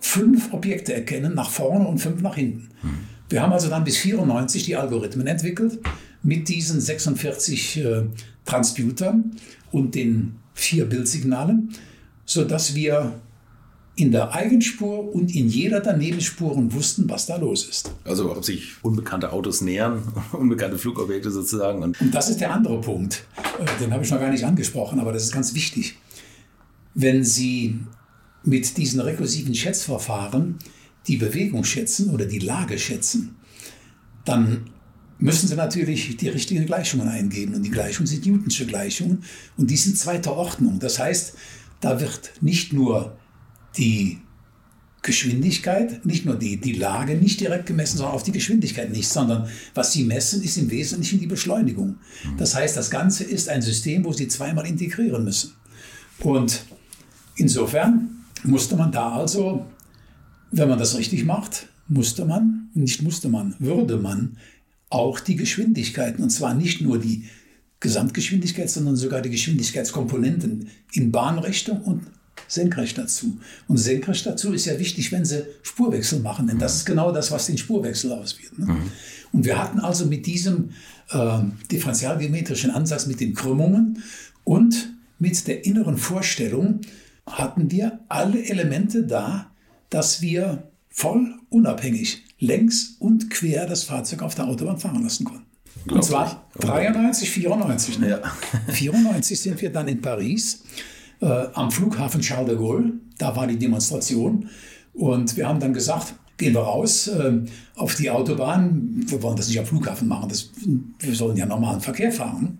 fünf Objekte erkennen, nach vorne und fünf nach hinten. Mhm. Wir haben also dann bis vierundneunzig die Algorithmen entwickelt mit diesen sechsundvierzig äh, Transputern und den vier Bildsignalen, sodass wir in der Eigenspur und in jeder der Nebenspuren wussten, was da los ist. Also ob sich unbekannte Autos nähern, unbekannte Flugobjekte sozusagen. Und, und das ist der andere Punkt, den habe ich noch gar nicht angesprochen, aber das ist ganz wichtig. Wenn Sie mit diesen rekursiven Schätzverfahren die Bewegung schätzen oder die Lage schätzen, dann müssen Sie natürlich die richtigen Gleichungen eingeben. Und die Gleichungen sind Newtonsche Gleichungen und die sind zweiter Ordnung. Das heißt, da wird nicht nur die Geschwindigkeit, nicht nur die, die Lage nicht direkt gemessen, sondern auch die Geschwindigkeit nicht, sondern was Sie messen, ist im Wesentlichen die Beschleunigung. Das heißt, das Ganze ist ein System, wo Sie zweimal integrieren müssen. Und insofern musste man da also, wenn man das richtig macht, musste man, nicht musste man, würde man auch die Geschwindigkeiten, und zwar nicht nur die Gesamtgeschwindigkeit, sondern sogar die Geschwindigkeitskomponenten in Bahnrichtung und senkrecht dazu. Und senkrecht dazu ist ja wichtig, wenn Sie Spurwechsel machen, denn das ist genau das, was den Spurwechsel auswirkt. Ne? Mhm. Und wir hatten also mit diesem äh, differentialgeometrischen Ansatz, mit den Krümmungen und mit der inneren Vorstellung, hatten wir alle Elemente da, dass wir voll unabhängig längs und quer das Fahrzeug auf der Autobahn fahren lassen konnten. Und zwar dreiundneunzig, vierundneunzig. Ne? Ja. vierundneunzig sind wir dann in Paris äh, am Flughafen Charles de Gaulle. Da war die Demonstration. Und wir haben dann gesagt, gehen wir raus äh, auf die Autobahn. Wir wollen das nicht am Flughafen machen. Das, wir sollen ja normalen Verkehr fahren.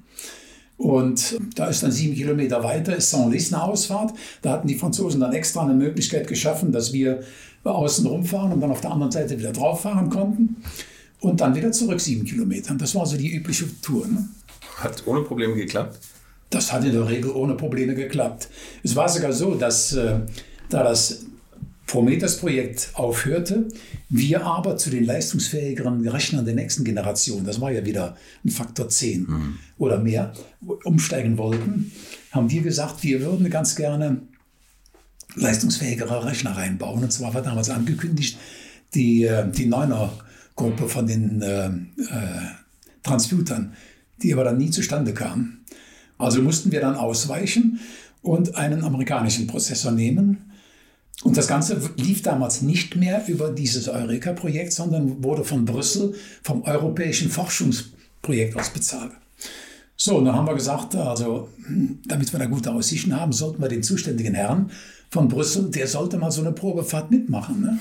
Und da ist dann sieben Kilometer weiter, ist Senlis eine Ausfahrt. Da hatten die Franzosen dann extra eine Möglichkeit geschaffen, dass wir außen rumfahren und dann auf der anderen Seite wieder drauf fahren konnten. Und dann wieder zurück sieben Kilometer. Das war so die übliche Tour. Ne? Hat ohne Probleme geklappt? Das hat in der Regel ohne Probleme geklappt. Es war sogar so, dass äh, da das Prometheus-Projekt aufhörte, wir aber zu den leistungsfähigeren Rechnern der nächsten Generation, das war ja wieder ein Faktor zehn mhm. oder mehr, umsteigen wollten, haben wir gesagt, wir würden ganz gerne leistungsfähigere Rechner reinbauen. Und zwar war damals angekündigt, die, die Neuner-Gruppe von den äh, äh, Transputern, die aber dann nie zustande kam. Also mussten wir dann ausweichen und einen amerikanischen Prozessor nehmen. Und das Ganze lief damals nicht mehr über dieses Eureka-Projekt, sondern wurde von Brüssel, vom Europäischen Forschungsprojekt aus bezahlt. So, und dann haben wir gesagt, also damit wir da gute Aussichten haben, sollten wir den zuständigen Herrn von Brüssel, der sollte mal so eine Probefahrt mitmachen. Ne?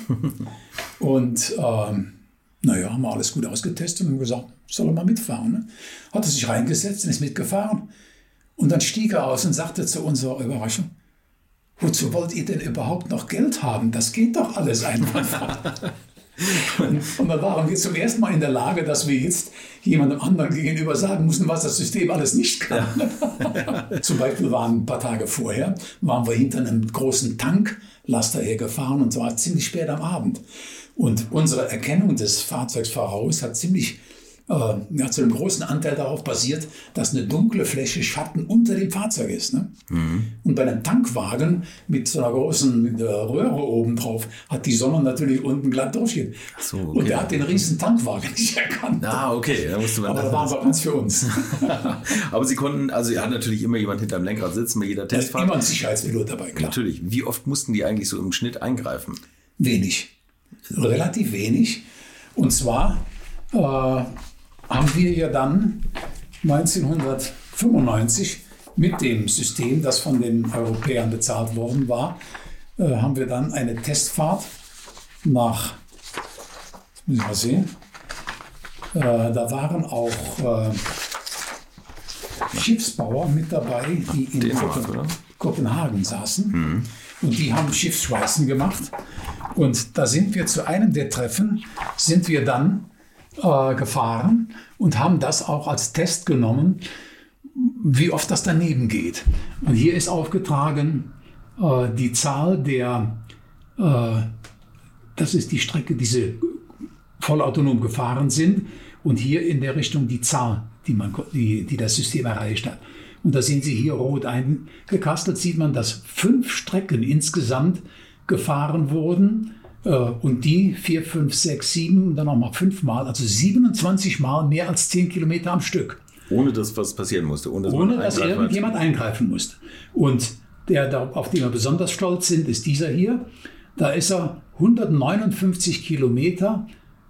Und ähm, naja, haben wir alles gut ausgetestet und haben gesagt, soll er mal mitfahren. Ne? Hat er sich reingesetzt und ist mitgefahren. Und dann stieg er aus und sagte zu unserer Überraschung, wozu wollt ihr denn überhaupt noch Geld haben? Das geht doch alles einfach. und, und dann waren wir zum ersten Mal in der Lage, dass wir jetzt jemandem anderen gegenüber sagen mussten, was das System alles nicht kann. Zum Beispiel waren ein paar Tage vorher, waren wir hinter einem großen Tanklaster hergefahren und zwar ziemlich spät am Abend. Und unsere Erkennung des Fahrzeugs voraus hat ziemlich äh, ja, zu einem großen Anteil darauf basiert, dass eine dunkle Fläche Schatten unter dem Fahrzeug ist. Ne? Mhm. Und bei einem Tankwagen mit so einer großen äh, Röhre oben drauf hat die Sonne natürlich unten glatt durchgehen. So, okay. Und er hat den riesen Tankwagen nicht erkannt. Ah, okay. Da musste man Aber da waren wir ganz für uns. Aber Sie konnten, also er hat natürlich immer jemand hinterm Lenkrad sitzen bei jeder Testfahrt. Immer ein Sicherheitspilot dabei, klar. Natürlich. Wie oft mussten die eigentlich so im Schnitt eingreifen? Wenig. Relativ wenig. Und zwar äh, haben wir ja dann neunzehnhundertfünfundneunzig mit dem System, das von den Europäern bezahlt worden war, äh, haben wir dann eine Testfahrt nach, jetzt muss ich mal sehen, äh, da waren auch äh, Schiffsbauer mit dabei, die in Dänemark, Kopen- Kopenhagen saßen. Mhm. Und die haben Schiffsschweißen gemacht. Und da sind wir zu einem der Treffen, sind wir dann äh, gefahren und haben das auch als Test genommen, wie oft das daneben geht. Und hier ist aufgetragen äh, die Zahl der, äh, das ist die Strecke, die sie vollautonom gefahren sind. Und hier in der Richtung die Zahl, die, man, die, die das System erreicht hat. Und da sehen Sie hier rot eingekastelt, sieht man, dass fünf Strecken insgesamt gefahren wurden. Und die vier, fünf, sechs, sieben, dann nochmal fünfmal, also siebenundzwanzig Mal mehr als zehn Kilometer am Stück. Ohne dass was passieren musste. Ohne dass, ohne, dass irgendjemand eingreifen musste. Und der, auf den wir besonders stolz sind, ist dieser hier. Da ist er hundertneunundfünfzig Kilometer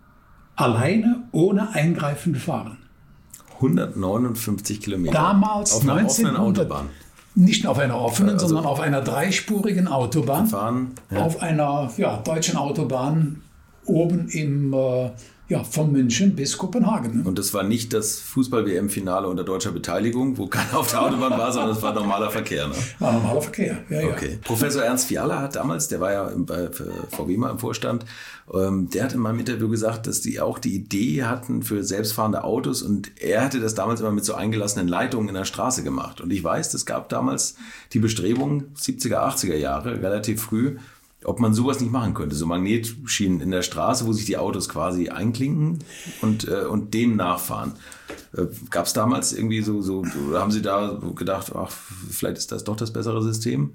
alleine ohne Eingreifen gefahren. hundertneunundfünfzig Kilometer? Damals auf einer offenen Autobahn. Nicht auf einer offenen, also sondern auf einer dreispurigen Autobahn. Gefahren, ja. Auf einer ja, deutschen Autobahn oben im, äh, ja, von München bis Kopenhagen. Und das war nicht das Fußball-W M-Finale unter deutscher Beteiligung, wo keiner auf der Autobahn war, sondern das war normaler Verkehr. Ne? War normaler Verkehr, ja, okay. ja. Professor Ernst Fiala hat damals, der war ja bei V W mal im Vorstand, ähm, der hat in meinem Interview gesagt, dass die auch die Idee hatten für selbstfahrende Autos und er hatte das damals immer mit so eingelassenen Leitungen in der Straße gemacht. Und ich weiß, es gab damals die Bestrebung, siebziger, achtziger Jahre, relativ früh, ob man sowas nicht machen könnte, so Magnetschienen in der Straße, wo sich die Autos quasi einklinken und, äh, und dem nachfahren. Äh, Gab es damals irgendwie so, so, oder haben Sie da gedacht, ach, vielleicht ist das doch das bessere System?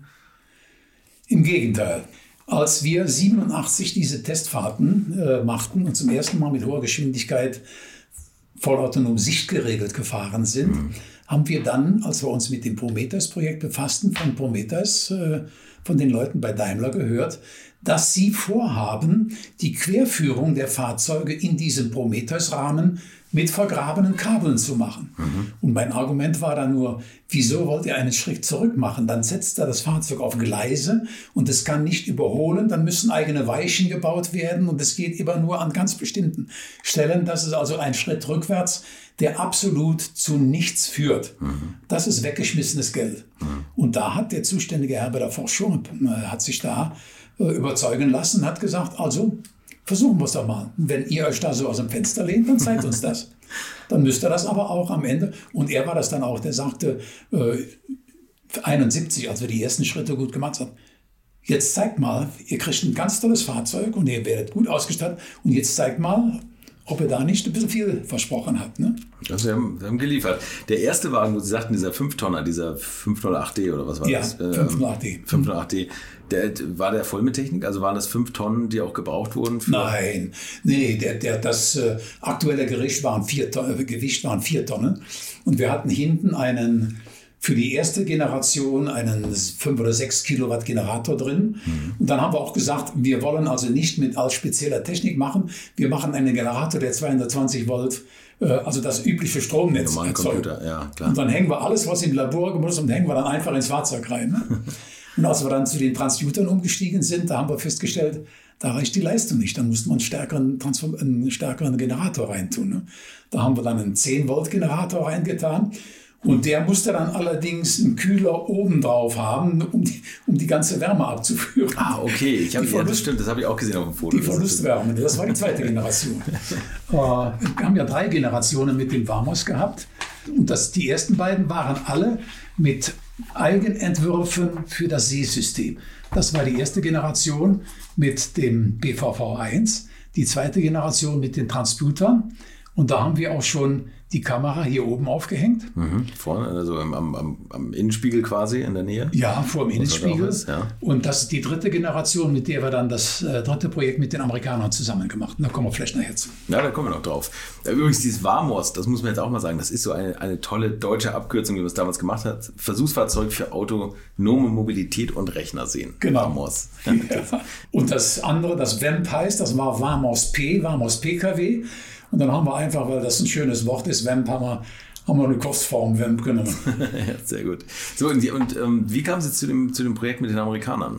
Im Gegenteil. Als wir siebenundachtzig diese Testfahrten äh, machten und zum ersten Mal mit hoher Geschwindigkeit vollautonom sichtgeregelt gefahren sind, mhm. haben wir dann, als wir uns mit dem Prometheus-Projekt befassten, von Prometheus, äh, von den Leuten bei Daimler gehört, dass sie vorhaben, die Querführung der Fahrzeuge in diesem Prometheus-Rahmen mit vergrabenen Kabeln zu machen. Mhm. Und mein Argument war dann nur, wieso wollt ihr einen Schritt zurück machen? Dann setzt er das Fahrzeug auf Gleise und es kann nicht überholen. Dann müssen eigene Weichen gebaut werden und es geht immer nur an ganz bestimmten Stellen. Das ist also ein Schritt rückwärts, der absolut zu nichts führt. Mhm. Das ist weggeschmissenes Geld. Mhm. Und da hat der zuständige Herr bei der Forschung, äh, hat sich da äh, überzeugen lassen, hat gesagt, also versuchen wir es doch mal. Wenn ihr euch da so aus dem Fenster lehnt, dann zeigt uns das. Dann müsst ihr das aber auch am Ende. Und er war das dann auch, der sagte, äh, einundsiebzig, als wir die ersten Schritte gut gemacht haben, jetzt zeigt mal, ihr kriegt ein ganz tolles Fahrzeug und ihr werdet gut ausgestattet und jetzt zeigt mal, ob er da nicht ein bisschen viel versprochen hat. Ne? Also wir haben, wir haben geliefert. Der erste Wagen, wo Sie sagten, dieser fünf-Tonner, dieser fünfhundertacht D oder was war ja, das? Ja, fünfhundertacht D. fünfhundertacht D. Der, war der voll mit Technik? Also waren das fünf Tonnen, die auch gebraucht wurden? Für Nein, nee, der, der, das äh, aktuelle Gewicht waren, vier Tonnen, äh, Gewicht waren vier Tonnen. Und wir hatten hinten einen, für die erste Generation, einen fünf oder sechs Kilowatt Generator drin. Mhm. Und dann haben wir auch gesagt, wir wollen also nicht mit als spezieller Technik machen. Wir machen einen Generator, der zweihundertzwanzig Volt, äh, also das übliche Stromnetz normalen erzeugt. Computer, ja, klar. Und dann hängen wir alles, was im Labor gemacht ist, und hängen wir dann einfach ins Fahrzeug rein. Ne? Und als wir dann zu den Transducern umgestiegen sind, da haben wir festgestellt, da reicht die Leistung nicht. Dann musste man einen stärkeren, Transform- einen stärkeren Generator reintun. Ne? Da haben wir dann einen zehn Volt Generator reingetan. Und der musste dann allerdings einen Kühler oben drauf haben, um die, um die ganze Wärme abzuführen. Ah, okay. Ich hab, ja, das stimmt, das habe ich auch gesehen auf dem Foto. Die Verlustwärme, das war die zweite Generation. äh, wir haben ja drei Generationen mit dem Vamos gehabt. Und das, die ersten beiden waren alle mit Eigenentwürfen für das Seesystem. Das war die erste Generation mit dem B V V eins, die zweite Generation mit den Transputern. Und da haben wir auch schon die Kamera hier oben aufgehängt. Mhm, vorne, also am, am, am Innenspiegel quasi in der Nähe? Ja, vor dem Innenspiegel. Ist, ja. Und das ist die dritte Generation, mit der wir dann das äh, dritte Projekt mit den Amerikanern zusammen gemacht haben. Da kommen wir vielleicht nachher zu. Ja, da kommen wir noch drauf. Übrigens, dieses Vamos, das muss man jetzt auch mal sagen, das ist so eine, eine tolle deutsche Abkürzung, wie man es damals gemacht hat. Versuchsfahrzeug für autonome Mobilität und Rechner sehen. Genau. Vamos. Ja. Und das andere, das V A M P heißt, das war Vamos P, Vamos P K W. Und dann haben wir einfach, weil das ein schönes Wort ist, V A M P, haben wir, haben wir eine Kurzform V A M P genommen. Ja, sehr gut. So, und, und ähm, wie kam es jetzt zu dem, zu dem Projekt mit den Amerikanern?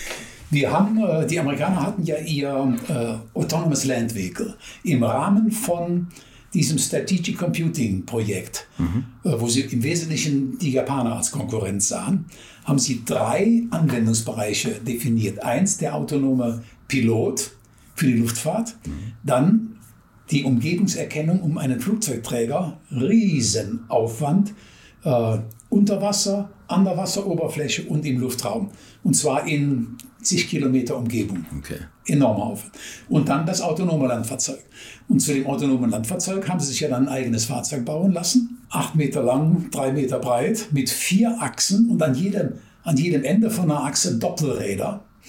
Wir haben, äh, die Amerikaner hatten ja ihr äh, Autonomous Land Vehicle im Rahmen von diesem Strategic Computing Projekt, mhm. äh, wo sie im Wesentlichen die Japaner als Konkurrenz sahen, haben sie drei Anwendungsbereiche definiert. Eins, der autonome Pilot für die Luftfahrt, mhm. dann die Umgebungserkennung um einen Flugzeugträger, Riesenaufwand, äh, unter Wasser, an der Wasseroberfläche und im Luftraum. Und zwar in zig Kilometer Umgebung. Okay. Enormer Aufwand. Und dann das autonome Landfahrzeug. Und zu dem autonomen Landfahrzeug haben sie sich ja dann ein eigenes Fahrzeug bauen lassen. Acht Meter lang, drei Meter breit, mit vier Achsen und an jedem, an jedem Ende von einer Achse Doppelräder,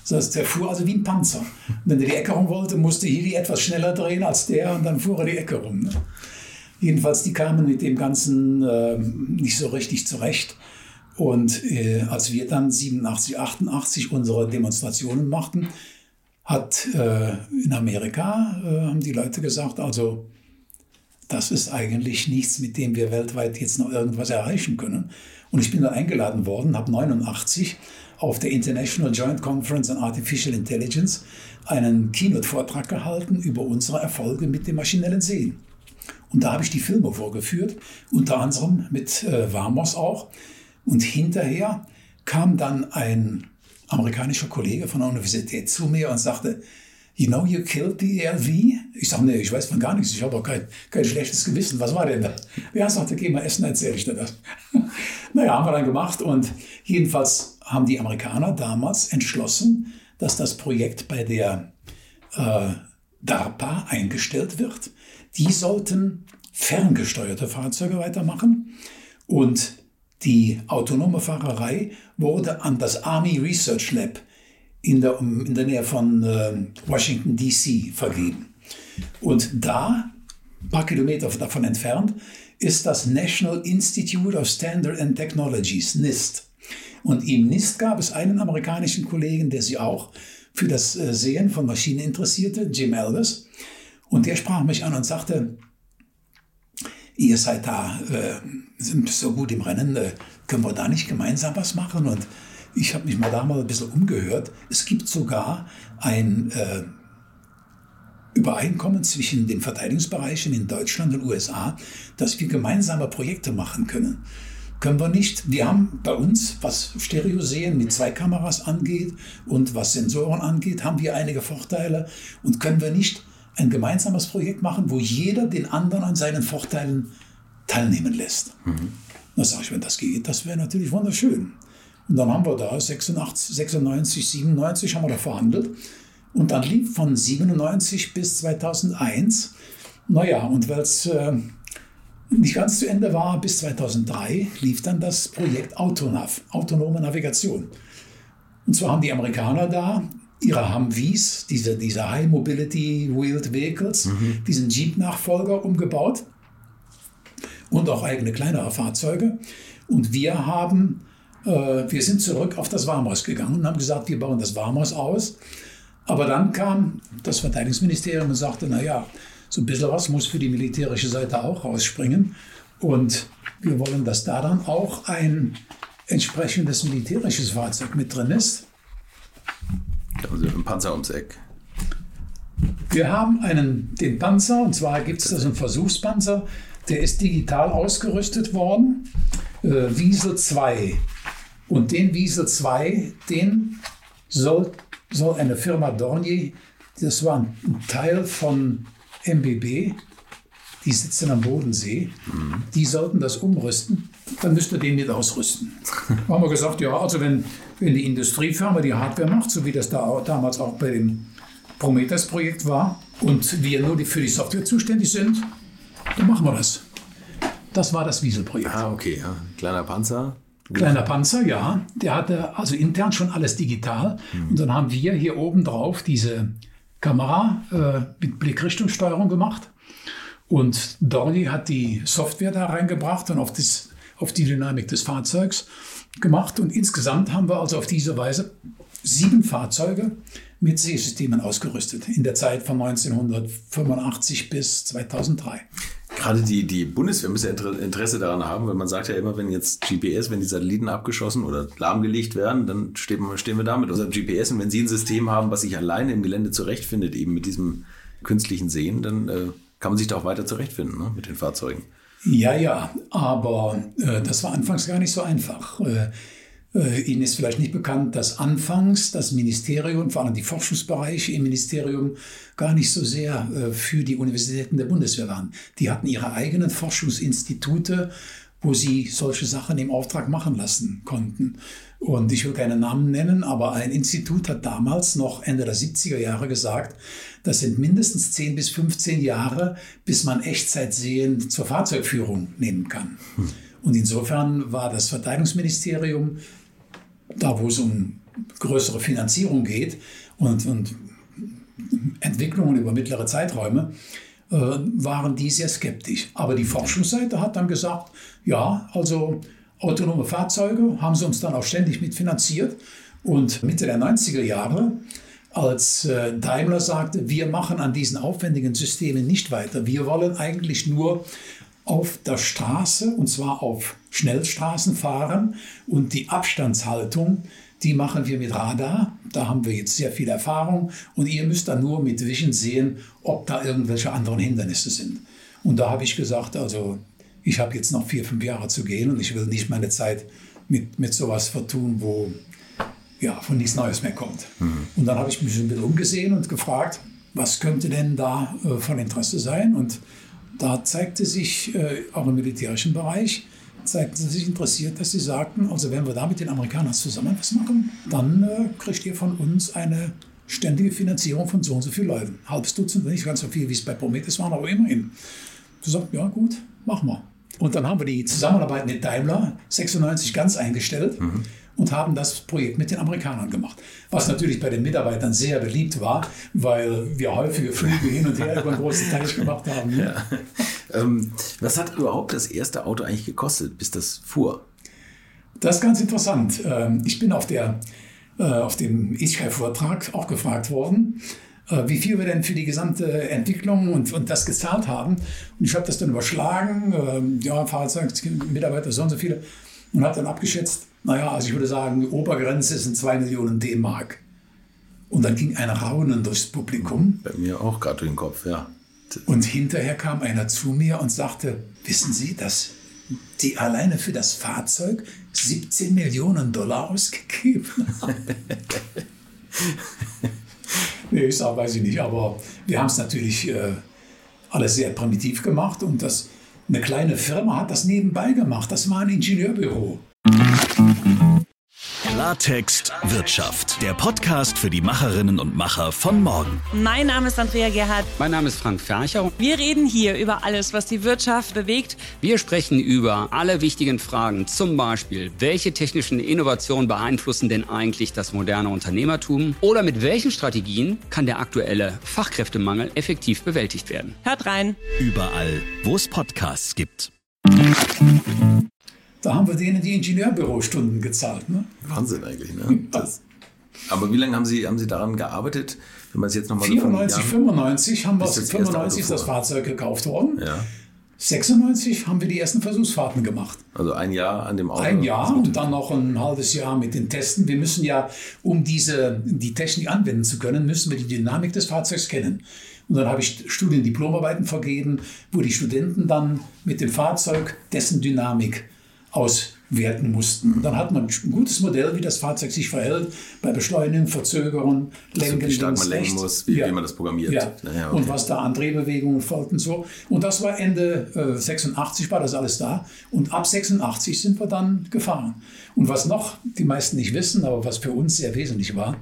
Das heißt, der fuhr also wie ein Panzer. Wenn er die Ecke rum wollte, musste Healy etwas schneller drehen als der und dann fuhr er die Ecke rum. Ne? Jedenfalls, die kamen mit dem Ganzen äh, nicht so richtig zurecht. Und äh, als wir dann siebenundachtzig, achtundachtzig unsere Demonstrationen machten, hat äh, in Amerika, äh, haben die Leute gesagt, also das ist eigentlich nichts, mit dem wir weltweit jetzt noch irgendwas erreichen können. Und ich bin dann eingeladen worden, habe neunundachtzig auf der International Joint Conference on Artificial Intelligence einen Keynote-Vortrag gehalten über unsere Erfolge mit dem maschinellen Sehen. Und da habe ich die Filme vorgeführt, unter anderem mit äh, Vamos auch. Und hinterher kam dann ein amerikanischer Kollege von der Universität zu mir und sagte, you know, you killed the E L V? Ich sage, nee, ich weiß von gar nichts, ich habe auch kein, kein schlechtes Gewissen. Was war denn da? Ja, sagte, geh mal essen, erzähle ich dir das. Naja, haben wir dann gemacht und jedenfalls haben die Amerikaner damals entschlossen, dass das Projekt bei der äh, DARPA eingestellt wird. Die sollten ferngesteuerte Fahrzeuge weitermachen und die autonome Fahrerei wurde an das Army Research Lab in der, in der Nähe von äh, Washington D C vergeben. Und da, ein paar Kilometer davon entfernt, ist das National Institute of Standard and Technologies, NIST. Und im NIST gab es einen amerikanischen Kollegen, der sich auch für das äh, Sehen von Maschinen interessierte, Jim Aldous. Und der sprach mich an und sagte, ihr seid da äh, sind so gut im Rennen, äh, können wir da nicht gemeinsam was machen? Und ich habe mich mal da mal ein bisschen umgehört. Es gibt sogar ein äh, Übereinkommen zwischen den Verteidigungsbereichen in Deutschland und U S A, dass wir gemeinsame Projekte machen können. Können wir nicht. Wir haben bei uns, was Stereosehen mit zwei Kameras angeht und was Sensoren angeht, haben wir einige Vorteile. Und können wir nicht ein gemeinsames Projekt machen, wo jeder den anderen an seinen Vorteilen teilnehmen lässt. Mhm. Da sage ich, wenn das geht, das wäre natürlich wunderschön. Und dann haben wir da sechsundachtzig, sechsundneunzig, siebenundneunzig haben wir da verhandelt. Und dann lief von siebenundneunzig bis zweitausendeins, naja, und weil es äh, nicht ganz zu Ende war, bis zweitausenddrei lief dann das Projekt Autonav, autonome Navigation. Und zwar haben die Amerikaner da ihre Humvees, diese, diese High Mobility Wheeled Vehicles, mhm. diesen Jeep-Nachfolger umgebaut und auch eigene kleinere Fahrzeuge. Und wir haben, äh, wir sind zurück auf das Vamos gegangen und haben gesagt, wir bauen das Vamos aus. Aber dann kam das Verteidigungsministerium und sagte, naja, so ein bisschen was muss für die militärische Seite auch rausspringen. Und wir wollen, dass da dann auch ein entsprechendes militärisches Fahrzeug mit drin ist. Also ein Panzer ums Eck. Wir haben einen, den Panzer, und zwar gibt es da so einen Versuchspanzer, der ist digital ausgerüstet worden, äh, Wiesel zwei. Und den Wiesel zwei, den soll, soll eine Firma Dornier, das war ein Teil von M B B, die sitzen am Bodensee, mhm. die sollten das umrüsten, dann müsst ihr den mit ausrüsten. Da haben wir gesagt, ja, also wenn, wenn die Industriefirma die Hardware macht, so wie das da auch, damals auch bei dem Prometheus-Projekt war, und wir nur die, für die Software zuständig sind, dann machen wir das. Das war das Wiesel-Projekt. Ah, okay, ja. Kleiner Panzer. Kleiner Panzer, ja. Der hatte also intern schon alles digital. Mhm. Und dann haben wir hier oben drauf diese Kamera äh, mit Blickrichtungssteuerung gemacht. Und Dornier hat die Software da reingebracht und auf, das, auf die Dynamik des Fahrzeugs gemacht. Und insgesamt haben wir also auf diese Weise sieben Fahrzeuge mit Sehsystemen ausgerüstet in der Zeit von neunzehnhundertfünfundachtzig bis zweitausenddrei. Gerade die, die Bundeswehr muss ja Interesse daran haben, weil man sagt ja immer, wenn jetzt G P S, wenn die Satelliten abgeschossen oder lahmgelegt werden, dann stehen wir, stehen wir da mit unserem G P S. Und wenn Sie ein System haben, was sich alleine im Gelände zurechtfindet, eben mit diesem künstlichen Sehen, dann äh, kann man sich da auch weiter zurechtfinden, ne, mit den Fahrzeugen. Ja, ja, aber äh, das war anfangs gar nicht so einfach. Äh, äh, Ihnen ist vielleicht nicht bekannt, dass anfangs das Ministerium, vor allem die Forschungsbereiche im Ministerium, gar nicht so sehr äh, für die Universitäten der Bundeswehr waren. Die hatten ihre eigenen Forschungsinstitute, wo sie solche Sachen im Auftrag machen lassen konnten. Und ich will keine Namen nennen, aber ein Institut hat damals noch Ende der siebziger Jahre gesagt, das sind mindestens zehn bis fünfzehn Jahre, bis man Echtzeitsehen zur Fahrzeugführung nehmen kann. Hm. Und insofern war das Verteidigungsministerium da wo es um größere Finanzierung geht und, und Entwicklungen über mittlere Zeiträume, äh, waren die sehr skeptisch. Aber die Forschungsseite hat dann gesagt, ja, also autonome Fahrzeuge haben sie uns dann auch ständig mitfinanziert. Und Mitte der neunziger Jahre, als äh, Daimler sagte, wir machen an diesen aufwendigen Systemen nicht weiter, wir wollen eigentlich nur auf der Straße, und zwar auf Schnellstraßen fahren, und die Abstandshaltung, die machen wir mit Radar. Da haben wir jetzt sehr viel Erfahrung und ihr müsst dann nur mit Vision sehen, ob da irgendwelche anderen Hindernisse sind. Und da habe ich gesagt, also ich habe jetzt noch vier, fünf Jahre zu gehen und ich will nicht meine Zeit mit, mit sowas vertun, wo ja, von nichts Neues mehr kommt. Mhm. Und dann habe ich mich ein bisschen umgesehen und gefragt, was könnte denn da äh, von Interesse sein? Und da zeigte sich äh, auch im militärischen Bereich, zeigten sie sich interessiert, dass sie sagten, also wenn wir da mit den Amerikanern zusammen was machen, dann äh, kriegt ihr von uns eine ständige Finanzierung von so und so vielen Leuten. Halbes Dutzend, nicht ganz so viel, wie es bei Prometheus waren, aber immerhin. Du sagst, ja gut, machen wir. Und dann haben wir die Zusammenarbeit mit Daimler sechsundneunzig ganz eingestellt. Mhm. Und haben das Projekt mit den Amerikanern gemacht. Was natürlich bei den Mitarbeitern sehr beliebt war, weil wir häufige Flüge hin und her über einen großen Teich gemacht haben. Ne? Ja. Ähm, was hat überhaupt das erste Auto eigentlich gekostet, bis das fuhr? Das ist ganz interessant. Ich bin auf, der, auf dem Iskai-Vortrag auch gefragt worden, wie viel wir denn für die gesamte Entwicklung und, und das gezahlt haben. Und ich habe das dann überschlagen, ja, Fahrzeug, Mitarbeiter, so und so viele, und habe dann abgeschätzt, naja, also ich würde sagen, die Obergrenze sind zwei Millionen D-Mark. Und dann ging ein Raunen durchs Publikum. Bei mir auch gerade durch den Kopf, ja. Und hinterher kam einer zu mir und sagte, wissen Sie, dass die alleine für das Fahrzeug siebzehn Millionen Dollar ausgegeben haben? Nee, ich sag, weiß ich nicht, aber wir haben es natürlich äh, alles sehr primitiv gemacht und das, eine kleine Firma hat das nebenbei gemacht. Das war ein Ingenieurbüro. Klartext Wirtschaft, der Podcast für die Macherinnen und Macher von morgen. Mein Name ist Andrea Gerhardt. Mein Name ist Frank Fercher. Wir reden hier über alles, was die Wirtschaft bewegt. Wir sprechen über alle wichtigen Fragen, zum Beispiel, welche technischen Innovationen beeinflussen denn eigentlich das moderne Unternehmertum? Oder mit welchen Strategien kann der aktuelle Fachkräftemangel effektiv bewältigt werden? Hört rein. Überall, wo es Podcasts gibt. Da haben wir denen die Ingenieurbürostunden gezahlt. Ne? Wahnsinn eigentlich. Ne? Das, aber wie lange haben Sie, haben Sie daran gearbeitet? Wenn man es jetzt noch mal vierundneunzig, so fünfundneunzig haben wir fünfundneunzig ist das Fahrzeug gekauft worden. Ja. sechsundneunzig haben wir die ersten Versuchsfahrten gemacht. Also ein Jahr an dem Auto? Ein Jahr und dann noch ein halbes Jahr mit den Testen. Wir müssen ja, um diese, die Technik anwenden zu können, müssen wir die Dynamik des Fahrzeugs kennen. Und dann habe ich Studiendiplomarbeiten vergeben, wo die Studenten dann mit dem Fahrzeug dessen Dynamik auswerten mussten. Und dann hat man ein gutes Modell, wie das Fahrzeug sich verhält, bei Beschleunigen, Verzögerung, Lenken, also wie stark man lenken muss, wie, ja. wie man das programmiert. Ja. Ja, okay. Und was da an Drehbewegungen folgt und so. Und das war Ende äh, sechsundachtzig, war das alles da. Und ab sechsundachtzig sind wir dann gefahren. Und was noch die meisten nicht wissen, aber was für uns sehr wesentlich war,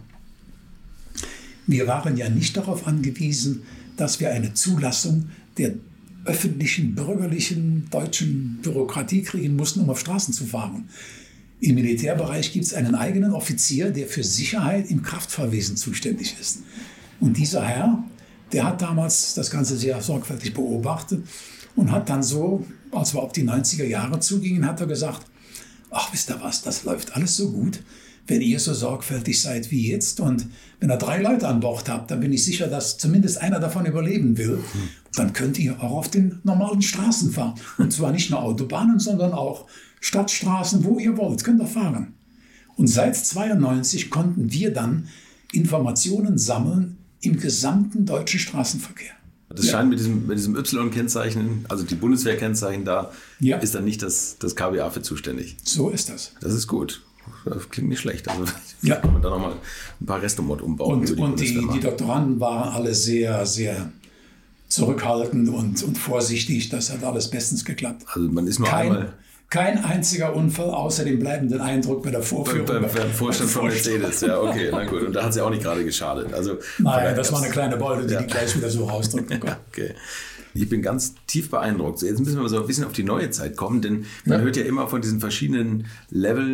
wir waren ja nicht darauf angewiesen, dass wir eine Zulassung der öffentlichen, bürgerlichen, deutschen Bürokratie kriegen mussten, um auf Straßen zu fahren. Im Militärbereich gibt es einen eigenen Offizier, der für Sicherheit im Kraftfahrwesen zuständig ist. Und dieser Herr, der hat damals das Ganze sehr sorgfältig beobachtet und hat dann so, als wir auf die neunziger Jahre zugingen, hat er gesagt, ach, wisst ihr was, das läuft alles so gut, wenn ihr so sorgfältig seid wie jetzt und wenn ihr drei Leute an Bord habt, dann bin ich sicher, dass zumindest einer davon überleben will. Dann könnt ihr auch auf den normalen Straßen fahren. Und zwar nicht nur Autobahnen, sondern auch Stadtstraßen, wo ihr wollt, könnt ihr fahren. Und seit zweiundneunzig konnten wir dann Informationen sammeln im gesamten deutschen Straßenverkehr. Das ja. scheint mit diesem, mit diesem Y-Kennzeichen, also die Bundeswehr-Kennzeichen, da ja. ist dann nicht das, das K B A für zuständig. So ist das. Das ist gut. Das klingt nicht schlecht. Also ja. kann man da nochmal ein paar Restomod umbauen. Und, die, und die, die Doktoranden waren alle sehr, sehr zurückhaltend und, und vorsichtig. Das hat alles bestens geklappt. Also man ist nur kein, einmal... Kein einziger Unfall, außer dem bleibenden Eindruck bei der Vorführung. Beim, beim, beim Vorstand von Mercedes, ja, okay, na gut. Und da hat sie auch nicht gerade geschadet. Also, Nein, das war eine kleine Beute, die ja. die gleich wieder so rausdrücken konnte. Okay. Ich bin ganz tief beeindruckt. Jetzt müssen wir so ein bisschen auf die neue Zeit kommen, denn man ja. hört ja immer von diesen verschiedenen Leveln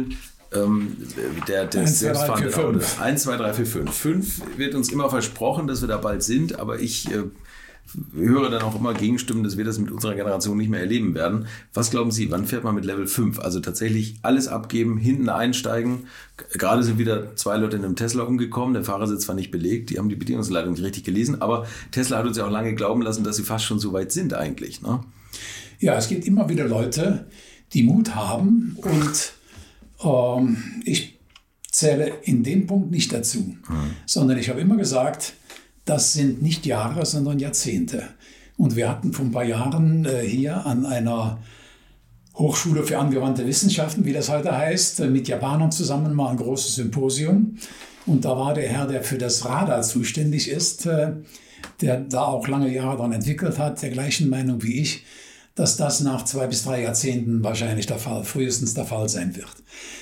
ähm, der, des eins, zwei, drei, vier, Selbstfahrenden eins, zwei, drei, vier, fünf. fünf wird uns immer versprochen, dass wir da bald sind, aber ich äh, höre dann auch immer Gegenstimmen, dass wir das mit unserer Generation nicht mehr erleben werden. Was glauben Sie, wann fährt man mit Level fünf? Also tatsächlich alles abgeben, hinten einsteigen. Gerade sind wieder zwei Leute in einem Tesla umgekommen. Der Fahrersitz war nicht belegt. Die haben die Bedienungsanleitung nicht richtig gelesen. Aber Tesla hat uns ja auch lange glauben lassen, dass sie fast schon so weit sind eigentlich. Ne? Ja, es gibt immer wieder Leute, die Mut haben. Und ähm, ich zähle in dem Punkt nicht dazu. Hm. Sondern ich habe immer gesagt, das sind nicht Jahre, sondern Jahrzehnte. Und wir hatten vor ein paar Jahren äh, hier an einer Hochschule für angewandte Wissenschaften, wie das heute heißt, äh, mit Japanern zusammen mal ein großes Symposium. Und da war der Herr, der für das Radar zuständig ist, äh, der da auch lange Jahre daran entwickelt hat, der gleichen Meinung wie ich, dass das nach zwei bis drei Jahrzehnten wahrscheinlich der Fall, frühestens der Fall sein wird.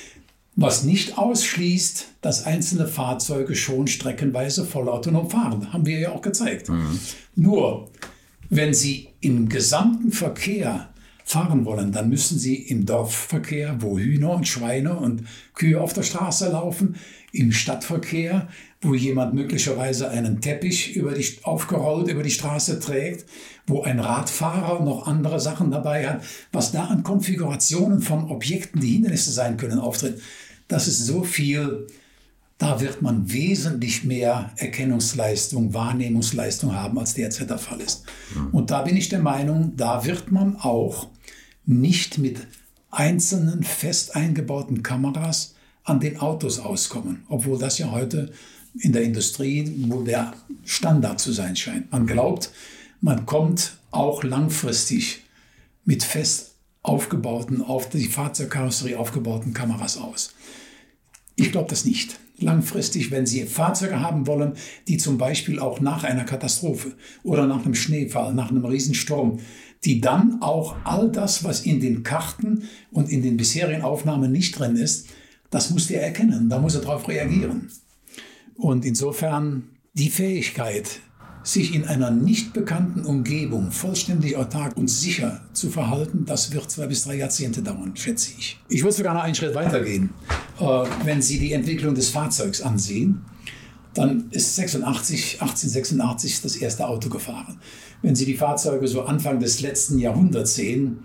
Was nicht ausschließt, dass einzelne Fahrzeuge schon streckenweise vollautonom fahren. Haben wir ja auch gezeigt. Mhm. Nur, wenn Sie im gesamten Verkehr fahren wollen, dann müssen Sie im Dorfverkehr, wo Hühner und Schweine und Kühe auf der Straße laufen, im Stadtverkehr, wo jemand möglicherweise einen Teppich über die, aufgerollt über die Straße trägt, wo ein Radfahrer noch andere Sachen dabei hat, was da an Konfigurationen von Objekten, die Hindernisse sein können, auftritt. Das ist so viel, da wird man wesentlich mehr Erkennungsleistung, Wahrnehmungsleistung haben, als derzeit der Fall ist. Mhm. Und da bin ich der Meinung, da wird man auch nicht mit einzelnen fest eingebauten Kameras an den Autos auskommen, obwohl das ja heute in der Industrie wohl der Standard zu sein scheint. Man glaubt, man kommt auch langfristig mit fest aufgebauten, auf die Fahrzeugkarosserie aufgebauten Kameras aus. Ich glaube das nicht. Langfristig, wenn Sie Fahrzeuge haben wollen, die zum Beispiel auch nach einer Katastrophe oder nach einem Schneefall, nach einem Riesensturm, die dann auch all das, was in den Karten und in den bisherigen Aufnahmen nicht drin ist, das muss der erkennen, da muss er darauf reagieren. Und insofern die Fähigkeit, sich in einer nicht bekannten Umgebung vollständig autark und sicher zu verhalten, das wird zwei bis drei Jahrzehnte dauern, schätze ich. Ich würde sogar noch einen Schritt weitergehen. Äh, wenn Sie die Entwicklung des Fahrzeugs ansehen, dann ist sechsundachtzig, achtzehnhundertsechsundachtzig das erste Auto gefahren. Wenn Sie die Fahrzeuge so Anfang des letzten Jahrhunderts sehen,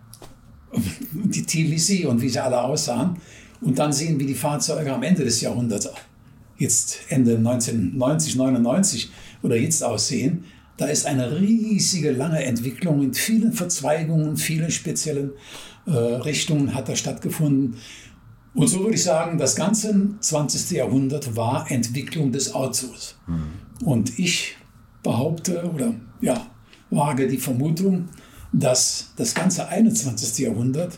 die Tbilisi und wie sie alle aussahen, und dann sehen, wie die Fahrzeuge am Ende des Jahrhunderts, jetzt Ende neunzehnhundertneunzig, neunundneunzig, oder jetzt aussehen, da ist eine riesige, lange Entwicklung mit vielen Verzweigungen, vielen speziellen äh, Richtungen hat da stattgefunden. Und so würde ich sagen, das ganze zwanzigste Jahrhundert war Entwicklung des Autos. Mhm. Und ich behaupte oder ja, wage die Vermutung, dass das ganze einundzwanzigste Jahrhundert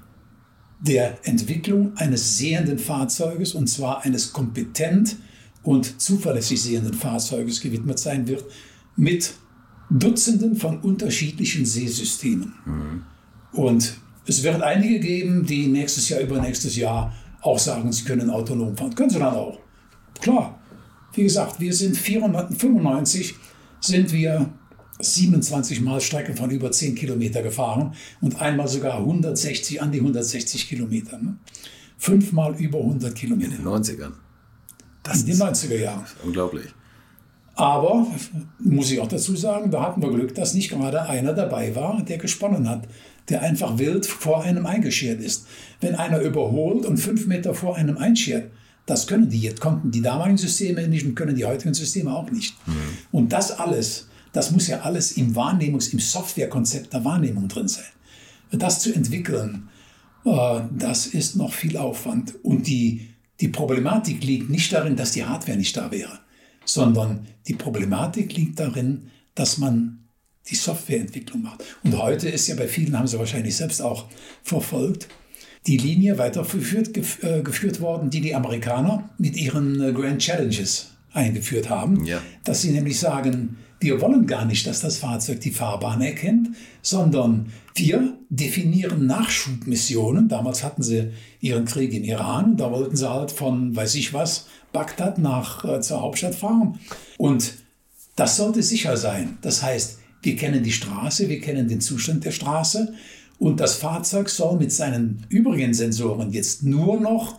der Entwicklung eines sehenden Fahrzeuges, und zwar eines kompetent und zuverlässig sehenden Fahrzeuges gewidmet sein wird, mit Dutzenden von unterschiedlichen Sehsystemen. Mhm. Und es wird einige geben, die nächstes Jahr, übernächstes Jahr auch sagen, sie können autonom fahren. Können sie dann auch. Klar. Wie gesagt, wir sind vierhundertfünfundneunzig, sind wir siebenundzwanzig Mal Strecken von über zehn Kilometer gefahren und einmal sogar hundertsechzig, an die hundertsechzig Kilometer. Ne? Fünfmal über hundert Kilometer. In den neunzigern. Das in den neunziger Jahren. Unglaublich. Aber, muss ich auch dazu sagen, da hatten wir Glück, dass nicht gerade einer dabei war, der gesponnen hat, der einfach wild vor einem eingeschert ist. Wenn einer überholt und fünf Meter vor einem einschert, das können die jetzt, konnten die damaligen Systeme nicht und können die heutigen Systeme auch nicht. Mhm. Und das alles, das muss ja alles im Wahrnehmungs-, im Softwarekonzept der Wahrnehmung drin sein. Das zu entwickeln, äh, das ist noch viel Aufwand. Und die Die Problematik liegt nicht darin, dass die Hardware nicht da wäre, sondern die Problematik liegt darin, dass man die Softwareentwicklung macht. Und heute ist ja bei vielen, haben Sie wahrscheinlich selbst auch verfolgt, die Linie weitergeführt gef- äh, geführt worden, die die Amerikaner mit ihren äh, Grand Challenges eingeführt haben, ja. Dass sie nämlich sagen, wir wollen gar nicht, dass das Fahrzeug die Fahrbahn erkennt, sondern wir definieren Nachschubmissionen. Damals hatten sie ihren Krieg in Iran. Da wollten sie halt von, weiß ich was, Bagdad nach äh, zur Hauptstadt fahren. Und das sollte sicher sein. Das heißt, wir kennen die Straße, wir kennen den Zustand der Straße. Und das Fahrzeug soll mit seinen übrigen Sensoren jetzt nur noch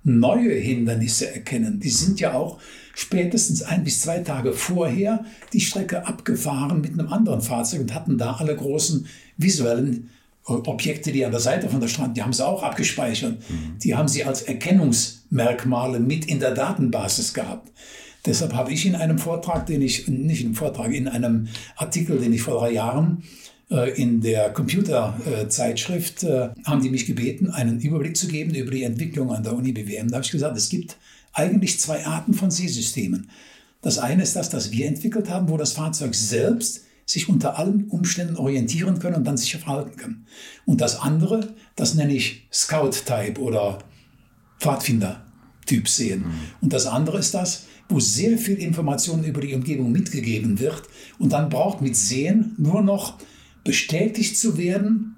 neue Hindernisse erkennen. Die sind ja auch spätestens ein bis zwei Tage vorher die Strecke abgefahren mit einem anderen Fahrzeug und hatten da alle großen visuellen Objekte, die an der Seite von der Straße, die haben sie auch abgespeichert. Mhm. Die haben sie als Erkennungsmerkmale mit in der Datenbasis gehabt. Deshalb habe ich in einem Vortrag, den ich, nicht in einem Vortrag, in einem Artikel, den ich vor drei Jahren äh, in der Computerzeitschrift, äh, haben die mich gebeten, einen Überblick zu geben über die Entwicklung an der Uni B W M. Da habe ich gesagt, es gibt eigentlich zwei Arten von Sehsystemen. Das eine ist das, das wir entwickelt haben, wo das Fahrzeug selbst sich unter allen Umständen orientieren können und dann sicher verhalten kann. Und das andere, das nenne ich Scout-Type oder Pfadfinder-Typ Sehen. Mhm. Und das andere ist das, wo sehr viel Information über die Umgebung mitgegeben wird und dann braucht mit Sehen nur noch bestätigt zu werden,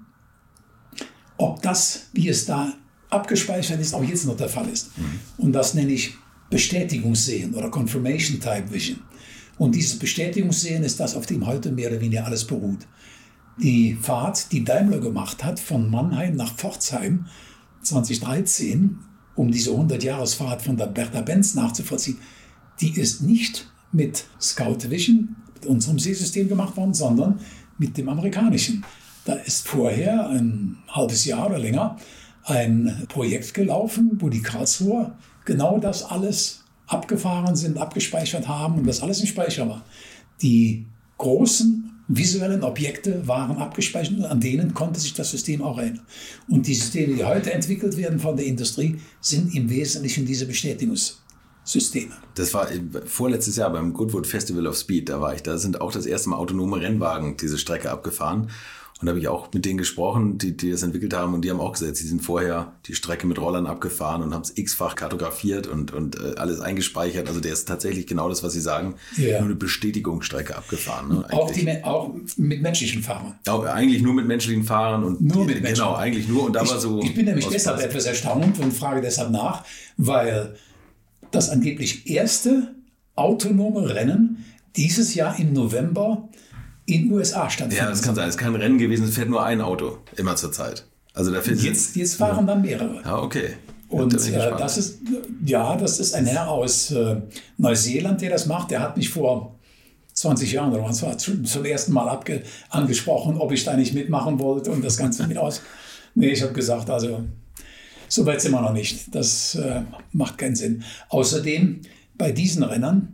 ob das, wie es da abgespeichert ist, auch jetzt noch der Fall ist. Mhm. Und das nenne ich Bestätigungssehen oder Confirmation Type Vision. Und dieses Bestätigungssehen ist das, auf dem heute mehr oder weniger alles beruht. Die Fahrt, die Daimler gemacht hat, von Mannheim nach Pforzheim zwanzig dreizehn, um diese hundert-Jahres-Fahrt von der Bertha Benz nachzuvollziehen, die ist nicht mit Scout Vision, mit unserem Sehsystem gemacht worden, sondern mit dem amerikanischen. Da ist vorher, ein halbes Jahr oder länger, ein Projekt gelaufen, wo die Karlsruher genau das alles abgefahren sind, abgespeichert haben und das alles im Speicher war. Die großen visuellen Objekte waren abgespeichert und an denen konnte sich das System auch erinnern. Und die Systeme, die heute entwickelt werden von der Industrie, sind im Wesentlichen diese Bestätigungssysteme. Das war vorletztes Jahr beim Goodwood Festival of Speed, da war ich. Da sind auch das erste Mal autonome Rennwagen diese Strecke abgefahren. Und da habe ich auch mit denen gesprochen, die, die das entwickelt haben. Und die haben auch gesagt, sie sind vorher die Strecke mit Rollern abgefahren und haben es x-fach kartografiert und, und äh, alles eingespeichert. Also der ist tatsächlich genau das, was Sie sagen, ja. Nur eine Bestätigungsstrecke abgefahren. Ne? Auch, die, auch mit menschlichen Fahrern. Auch, eigentlich nur mit menschlichen Fahrern. Und nur die, mit Menschen. Genau, eigentlich nur. Und da ich, war so. Ich bin nämlich deshalb etwas erstaunt und frage deshalb nach, weil das angeblich erste autonome Rennen dieses Jahr im November in den U S A stattfindet. Ja, das kann sein. Es ist kein Rennen gewesen, es fährt nur ein Auto, immer zur Zeit. Also da fährt jetzt, jetzt fahren ja. dann mehrere. Ja, okay. Und äh, das ist, ja, das ist ein Herr aus äh, Neuseeland, der das macht. Der hat mich vor zwanzig Jahren oder was war zum, zum ersten Mal abge, angesprochen, ob ich da nicht mitmachen wollte und das Ganze mit aus. Nee, ich habe gesagt, also so weit sind wir noch nicht. Das äh, macht keinen Sinn. Außerdem, bei diesen Rennern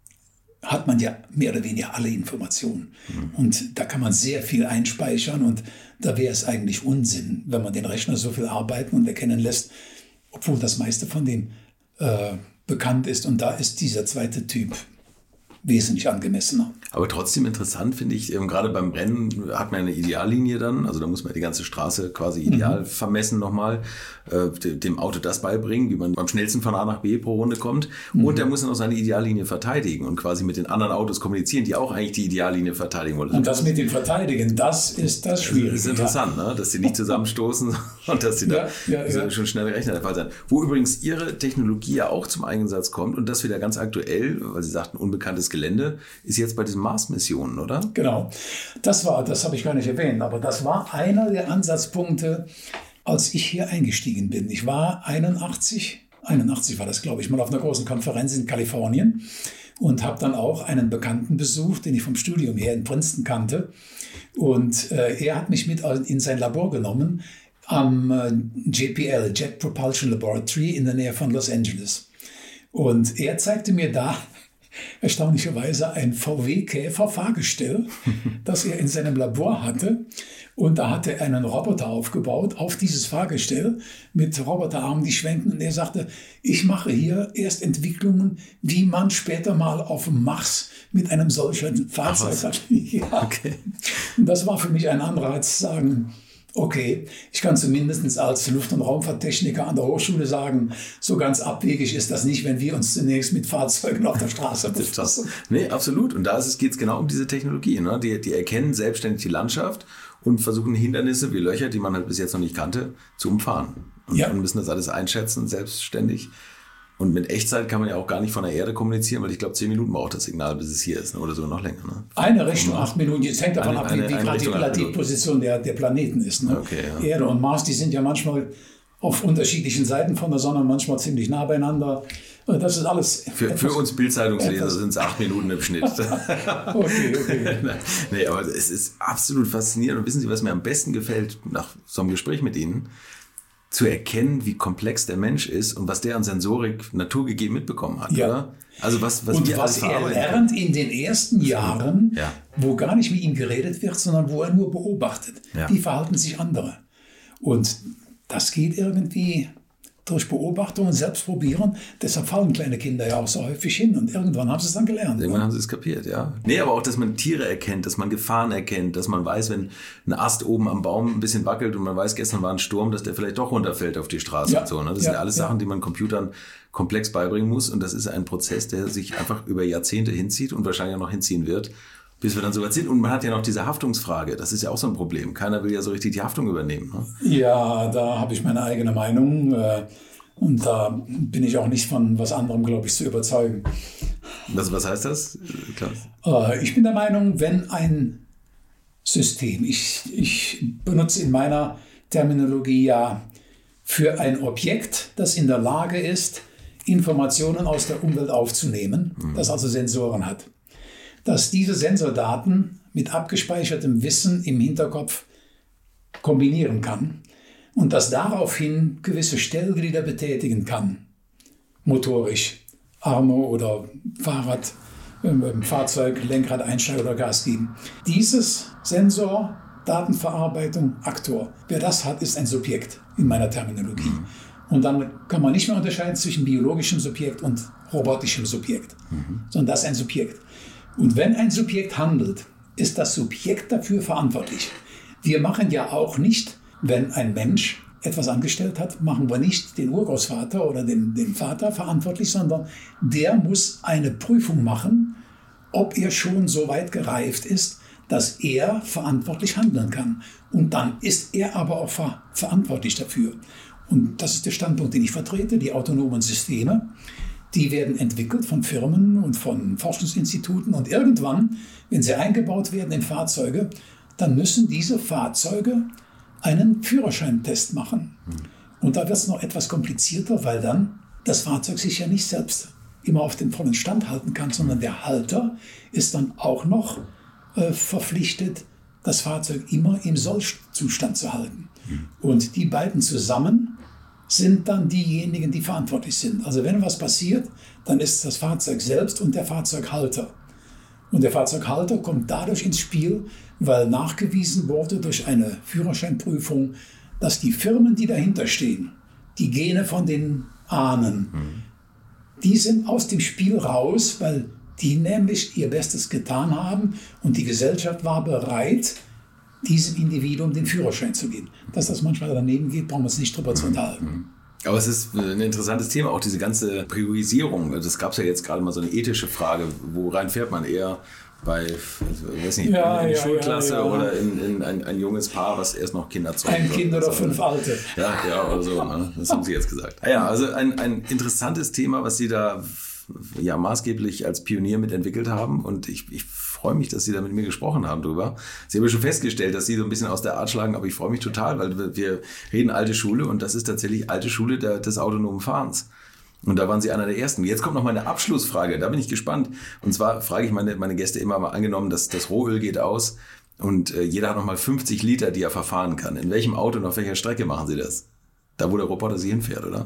hat man ja mehr oder weniger alle Informationen. Mhm. Und da kann man sehr viel einspeichern und da wäre es eigentlich Unsinn, wenn man den Rechner so viel arbeiten und erkennen lässt, obwohl das meiste von dem äh, bekannt ist. Und da ist dieser zweite Typ wesentlich angemessener. Aber trotzdem interessant finde ich, ähm, gerade beim Rennen hat man eine Ideallinie dann, also da muss man die ganze Straße quasi ideal mhm. vermessen nochmal, äh, dem Auto das beibringen, wie man am schnellsten von A nach B pro Runde kommt mhm. und der muss dann auch seine Ideallinie verteidigen und quasi mit den anderen Autos kommunizieren, die auch eigentlich die Ideallinie verteidigen wollen. Und das mit dem Verteidigen, das ist das Schwierige. Das ist interessant, ne? Dass sie nicht zusammenstoßen und dass sie da ja, ja, ja. schon schnell Rechner der Fall sein. Wo übrigens Ihre Technologie ja auch zum Einsatz kommt und das wieder ganz aktuell, weil Sie sagten, unbekanntes Gelände, ist jetzt bei diesen Mars-Missionen, oder? Genau. Das war, das habe ich gar nicht erwähnt, aber das war einer der Ansatzpunkte, als ich hier eingestiegen bin. Ich war einundachtzig, einundachtzig war das, glaube ich, mal auf einer großen Konferenz in Kalifornien und habe dann auch einen Bekannten besucht, den ich vom Studium her in Princeton kannte. Und äh, er hat mich mit in sein Labor genommen am äh, J P L, Jet Propulsion Laboratory in der Nähe von Los Angeles. Und er zeigte mir da erstaunlicherweise ein V W-Käfer-Fahrgestell, das er in seinem Labor hatte. Und da hat er einen Roboter aufgebaut auf dieses Fahrgestell mit Roboterarmen, die schwenken. Und er sagte, ich mache hier erst Entwicklungen, wie man später mal auf dem Mars mit einem solchen Fahrzeug hat. Ja. Okay. Und das war für mich ein Anreiz zu sagen, okay, ich kann zumindest als Luft- und Raumfahrttechniker an der Hochschule sagen, so ganz abwegig ist das nicht, wenn wir uns zunächst mit Fahrzeugen auf der Straße befassen. Nee, absolut. Und da geht es genau um diese Technologie. Ne? Die, die erkennen selbstständig die Landschaft und versuchen Hindernisse wie Löcher, die man halt bis jetzt noch nicht kannte, zu umfahren. Und ja. müssen das alles einschätzen, selbstständig. Und mit Echtzeit kann man ja auch gar nicht von der Erde kommunizieren, weil ich glaube, zehn Minuten braucht das Signal, bis es hier ist, ne? Oder so noch länger. Ne? Eine Richtung, acht Minuten. Jetzt hängt davon ab, wie gerade die Position der, der Planeten ist. Ne? Okay, ja. Erde und Mars, die sind ja manchmal auf unterschiedlichen Seiten von der Sonne, manchmal ziemlich nah beieinander. Das ist alles. Für, für uns Bildzeitungsleser sind es acht Minuten im Schnitt. okay, okay. Nee, aber es ist absolut faszinierend. Und wissen Sie, was mir am besten gefällt, nach so einem Gespräch mit Ihnen, zu erkennen, wie komplex der Mensch ist und was der an Sensorik naturgegeben mitbekommen hat, ja. oder? Also was, was, und was er lernt können. In den ersten Jahren, ja. wo gar nicht mit ihm geredet wird, sondern wo er nur beobachtet. Ja. Wie verhalten sich andere? Und das geht irgendwie durch Beobachtung und Selbstprobieren. Deshalb fallen kleine Kinder ja auch so häufig hin. Und irgendwann haben sie es dann gelernt. Irgendwann ja. haben sie es kapiert, ja. Nee, aber auch, dass man Tiere erkennt, dass man Gefahren erkennt, dass man weiß, wenn ein Ast oben am Baum ein bisschen wackelt und man weiß, gestern war ein Sturm, dass der vielleicht doch runterfällt auf die Straße. Ja. Und so, ne? Das ja. sind alles ja. Sachen, die man Computern komplex beibringen muss. Und das ist ein Prozess, der sich einfach über Jahrzehnte hinzieht und wahrscheinlich auch noch hinziehen wird, bis wir dann so weit sind. Und man hat ja noch diese Haftungsfrage. Das ist ja auch so ein Problem. Keiner will ja so richtig die Haftung übernehmen. Ne? Ja, da habe ich meine eigene Meinung. Und da bin ich auch nicht von was anderem, glaube ich, zu überzeugen. Was, was heißt das, Klaus? Ich bin der Meinung, wenn ein System, ich, ich benutze in meiner Terminologie ja für ein Objekt, das in der Lage ist, Informationen aus der Umwelt aufzunehmen, mhm. das also Sensoren hat, dass diese Sensordaten mit abgespeichertem Wissen im Hinterkopf kombinieren kann und das daraufhin gewisse Stellglieder betätigen kann, motorisch, Arme oder Fahrrad, äh, Fahrzeug, Lenkrad, Einsteiger oder Gas geben. Dieses Sensor, Datenverarbeitung, Aktor, wer das hat, ist ein Subjekt in meiner Terminologie. Mhm. Und dann kann man nicht mehr unterscheiden zwischen biologischem Subjekt und robotischem Subjekt, mhm. sondern das ist ein Subjekt. Und wenn ein Subjekt handelt, ist das Subjekt dafür verantwortlich. Wir machen ja auch nicht, wenn ein Mensch etwas angestellt hat, machen wir nicht den Urgroßvater oder den, den Vater verantwortlich, sondern der muss eine Prüfung machen, ob er schon so weit gereift ist, dass er verantwortlich handeln kann. Und dann ist er aber auch ver- verantwortlich dafür. Und das ist der Standpunkt, den ich vertrete. Die autonomen Systeme, die werden entwickelt von Firmen und von Forschungsinstituten. Und irgendwann, wenn sie eingebaut werden in Fahrzeuge, dann müssen diese Fahrzeuge einen Führerscheintest machen. Und da wird es noch etwas komplizierter, weil dann das Fahrzeug sich ja nicht selbst immer auf den vollen Stand halten kann, sondern der Halter ist dann auch noch äh, verpflichtet, das Fahrzeug immer im Sollzustand zu halten. Und die beiden zusammen sind dann diejenigen, die verantwortlich sind. Also wenn was passiert, dann ist das Fahrzeug selbst und der Fahrzeughalter. Und der Fahrzeughalter kommt dadurch ins Spiel, weil nachgewiesen wurde durch eine Führerscheinprüfung, dass die Firmen, die dahinter stehen, die Gene von den Ahnen, mhm. die sind aus dem Spiel raus, weil die nämlich ihr Bestes getan haben und die Gesellschaft war bereit, diesem Individuum den Führerschein zu geben. Dass das manchmal daneben geht, brauchen wir uns nicht drüber mhm. zu unterhalten. Aber es ist ein interessantes Thema, auch diese ganze Priorisierung. Das gab es ja jetzt gerade mal so eine ethische Frage, worein fährt man eher bei, ich weiß nicht, ja, in die ja, Schulklasse ja, ja. oder in, in ein, ein junges Paar, was erst noch Kinder zeugt. Ein Kind oder fünf Alte. Ja, ja, oder so, ne? Das haben Sie jetzt gesagt. Ja, also ein, ein interessantes Thema, was Sie da ja maßgeblich als Pionier mitentwickelt haben, und ich, ich freue mich, dass Sie da mit mir gesprochen haben drüber. Sie haben ja schon festgestellt, dass Sie so ein bisschen aus der Art schlagen, aber ich freue mich total, weil wir reden alte Schule und das ist tatsächlich alte Schule der, des autonomen Fahrens. Und da waren Sie einer der Ersten. Jetzt kommt noch meine Abschlussfrage, da bin ich gespannt. Und zwar frage ich meine, meine Gäste immer mal, angenommen, dass das Rohöl geht aus und äh, jeder hat noch mal fünfzig Liter, die er verfahren kann. In welchem Auto und auf welcher Strecke machen Sie das? Da, wo der Roboter Sie hinfährt, oder?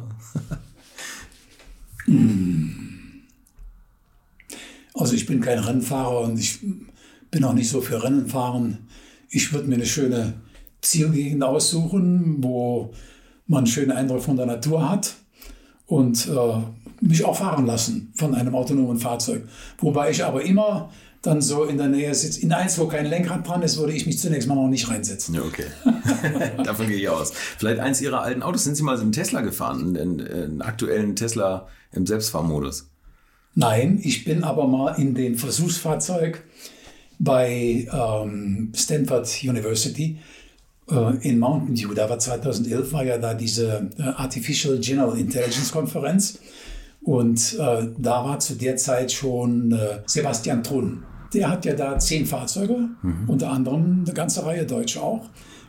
Also ich bin kein Rennfahrer und ich bin auch nicht so für Rennen fahren. Ich würde mir eine schöne Zielgegend aussuchen, wo man einen schönen Eindruck von der Natur hat und äh, mich auch fahren lassen von einem autonomen Fahrzeug. Wobei ich aber immer dann so in der Nähe sitze. In eins, wo kein Lenkrad dran ist, würde ich mich zunächst mal noch nicht reinsetzen. Ja, okay. Davon gehe ich aus. Vielleicht eins Ihrer alten Autos. Sind Sie mal einen Tesla gefahren, einen, einen aktuellen Tesla im Selbstfahrmodus? Nein, ich bin aber mal in den Versuchsfahrzeug bei ähm, Stanford University äh, in Mountain View. Da war zweitausendelf war ja da diese äh, Artificial General Intelligence Konferenz. Und äh, da war zu der Zeit schon äh, Sebastian Thrun. Der hat ja da zehn Fahrzeuge, mhm. unter anderem eine ganze Reihe Deutsche auch.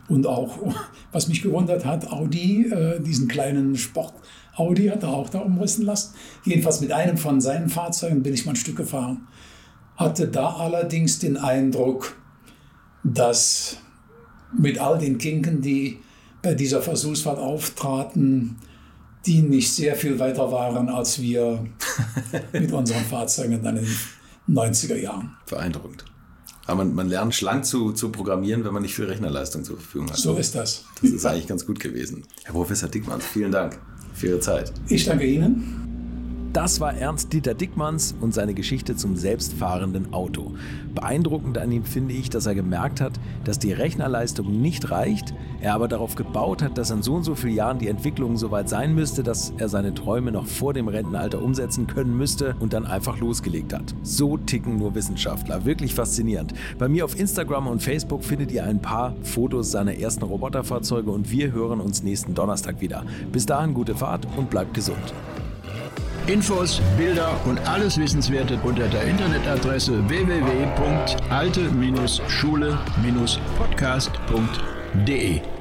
Und auch, was mich gewundert hat, Audi, äh, diesen kleinen Sport-Audi hat er auch da umrissen lassen. Jedenfalls mit einem von seinen Fahrzeugen bin ich mal ein Stück gefahren. Hatte da allerdings den Eindruck, dass mit all den Kinken, die bei dieser Versuchsfahrt auftraten, die nicht sehr viel weiter waren als wir mit unseren Fahrzeugen dann in den neunziger Jahren. Beeindruckend. Aber man, man lernt schlank zu, zu programmieren, wenn man nicht viel Rechnerleistung zur Verfügung hat. So ist das. Das ist eigentlich ganz gut gewesen. Herr Professor Dickmanns, vielen Dank für Ihre Zeit. Ich danke Ihnen. Das war Ernst-Dieter Dickmanns und seine Geschichte zum selbstfahrenden Auto. Beeindruckend an ihm finde ich, dass er gemerkt hat, dass die Rechnerleistung nicht reicht, er aber darauf gebaut hat, dass in so und so vielen Jahren die Entwicklung soweit sein müsste, dass er seine Träume noch vor dem Rentenalter umsetzen können müsste und dann einfach losgelegt hat. So ticken nur Wissenschaftler. Wirklich faszinierend. Bei mir auf Instagram und Facebook findet ihr ein paar Fotos seiner ersten Roboterfahrzeuge und wir hören uns nächsten Donnerstag wieder. Bis dahin gute Fahrt und bleibt gesund. Infos, Bilder und alles Wissenswerte unter der Internetadresse w w w punkt alte Schule Podcast punkt de.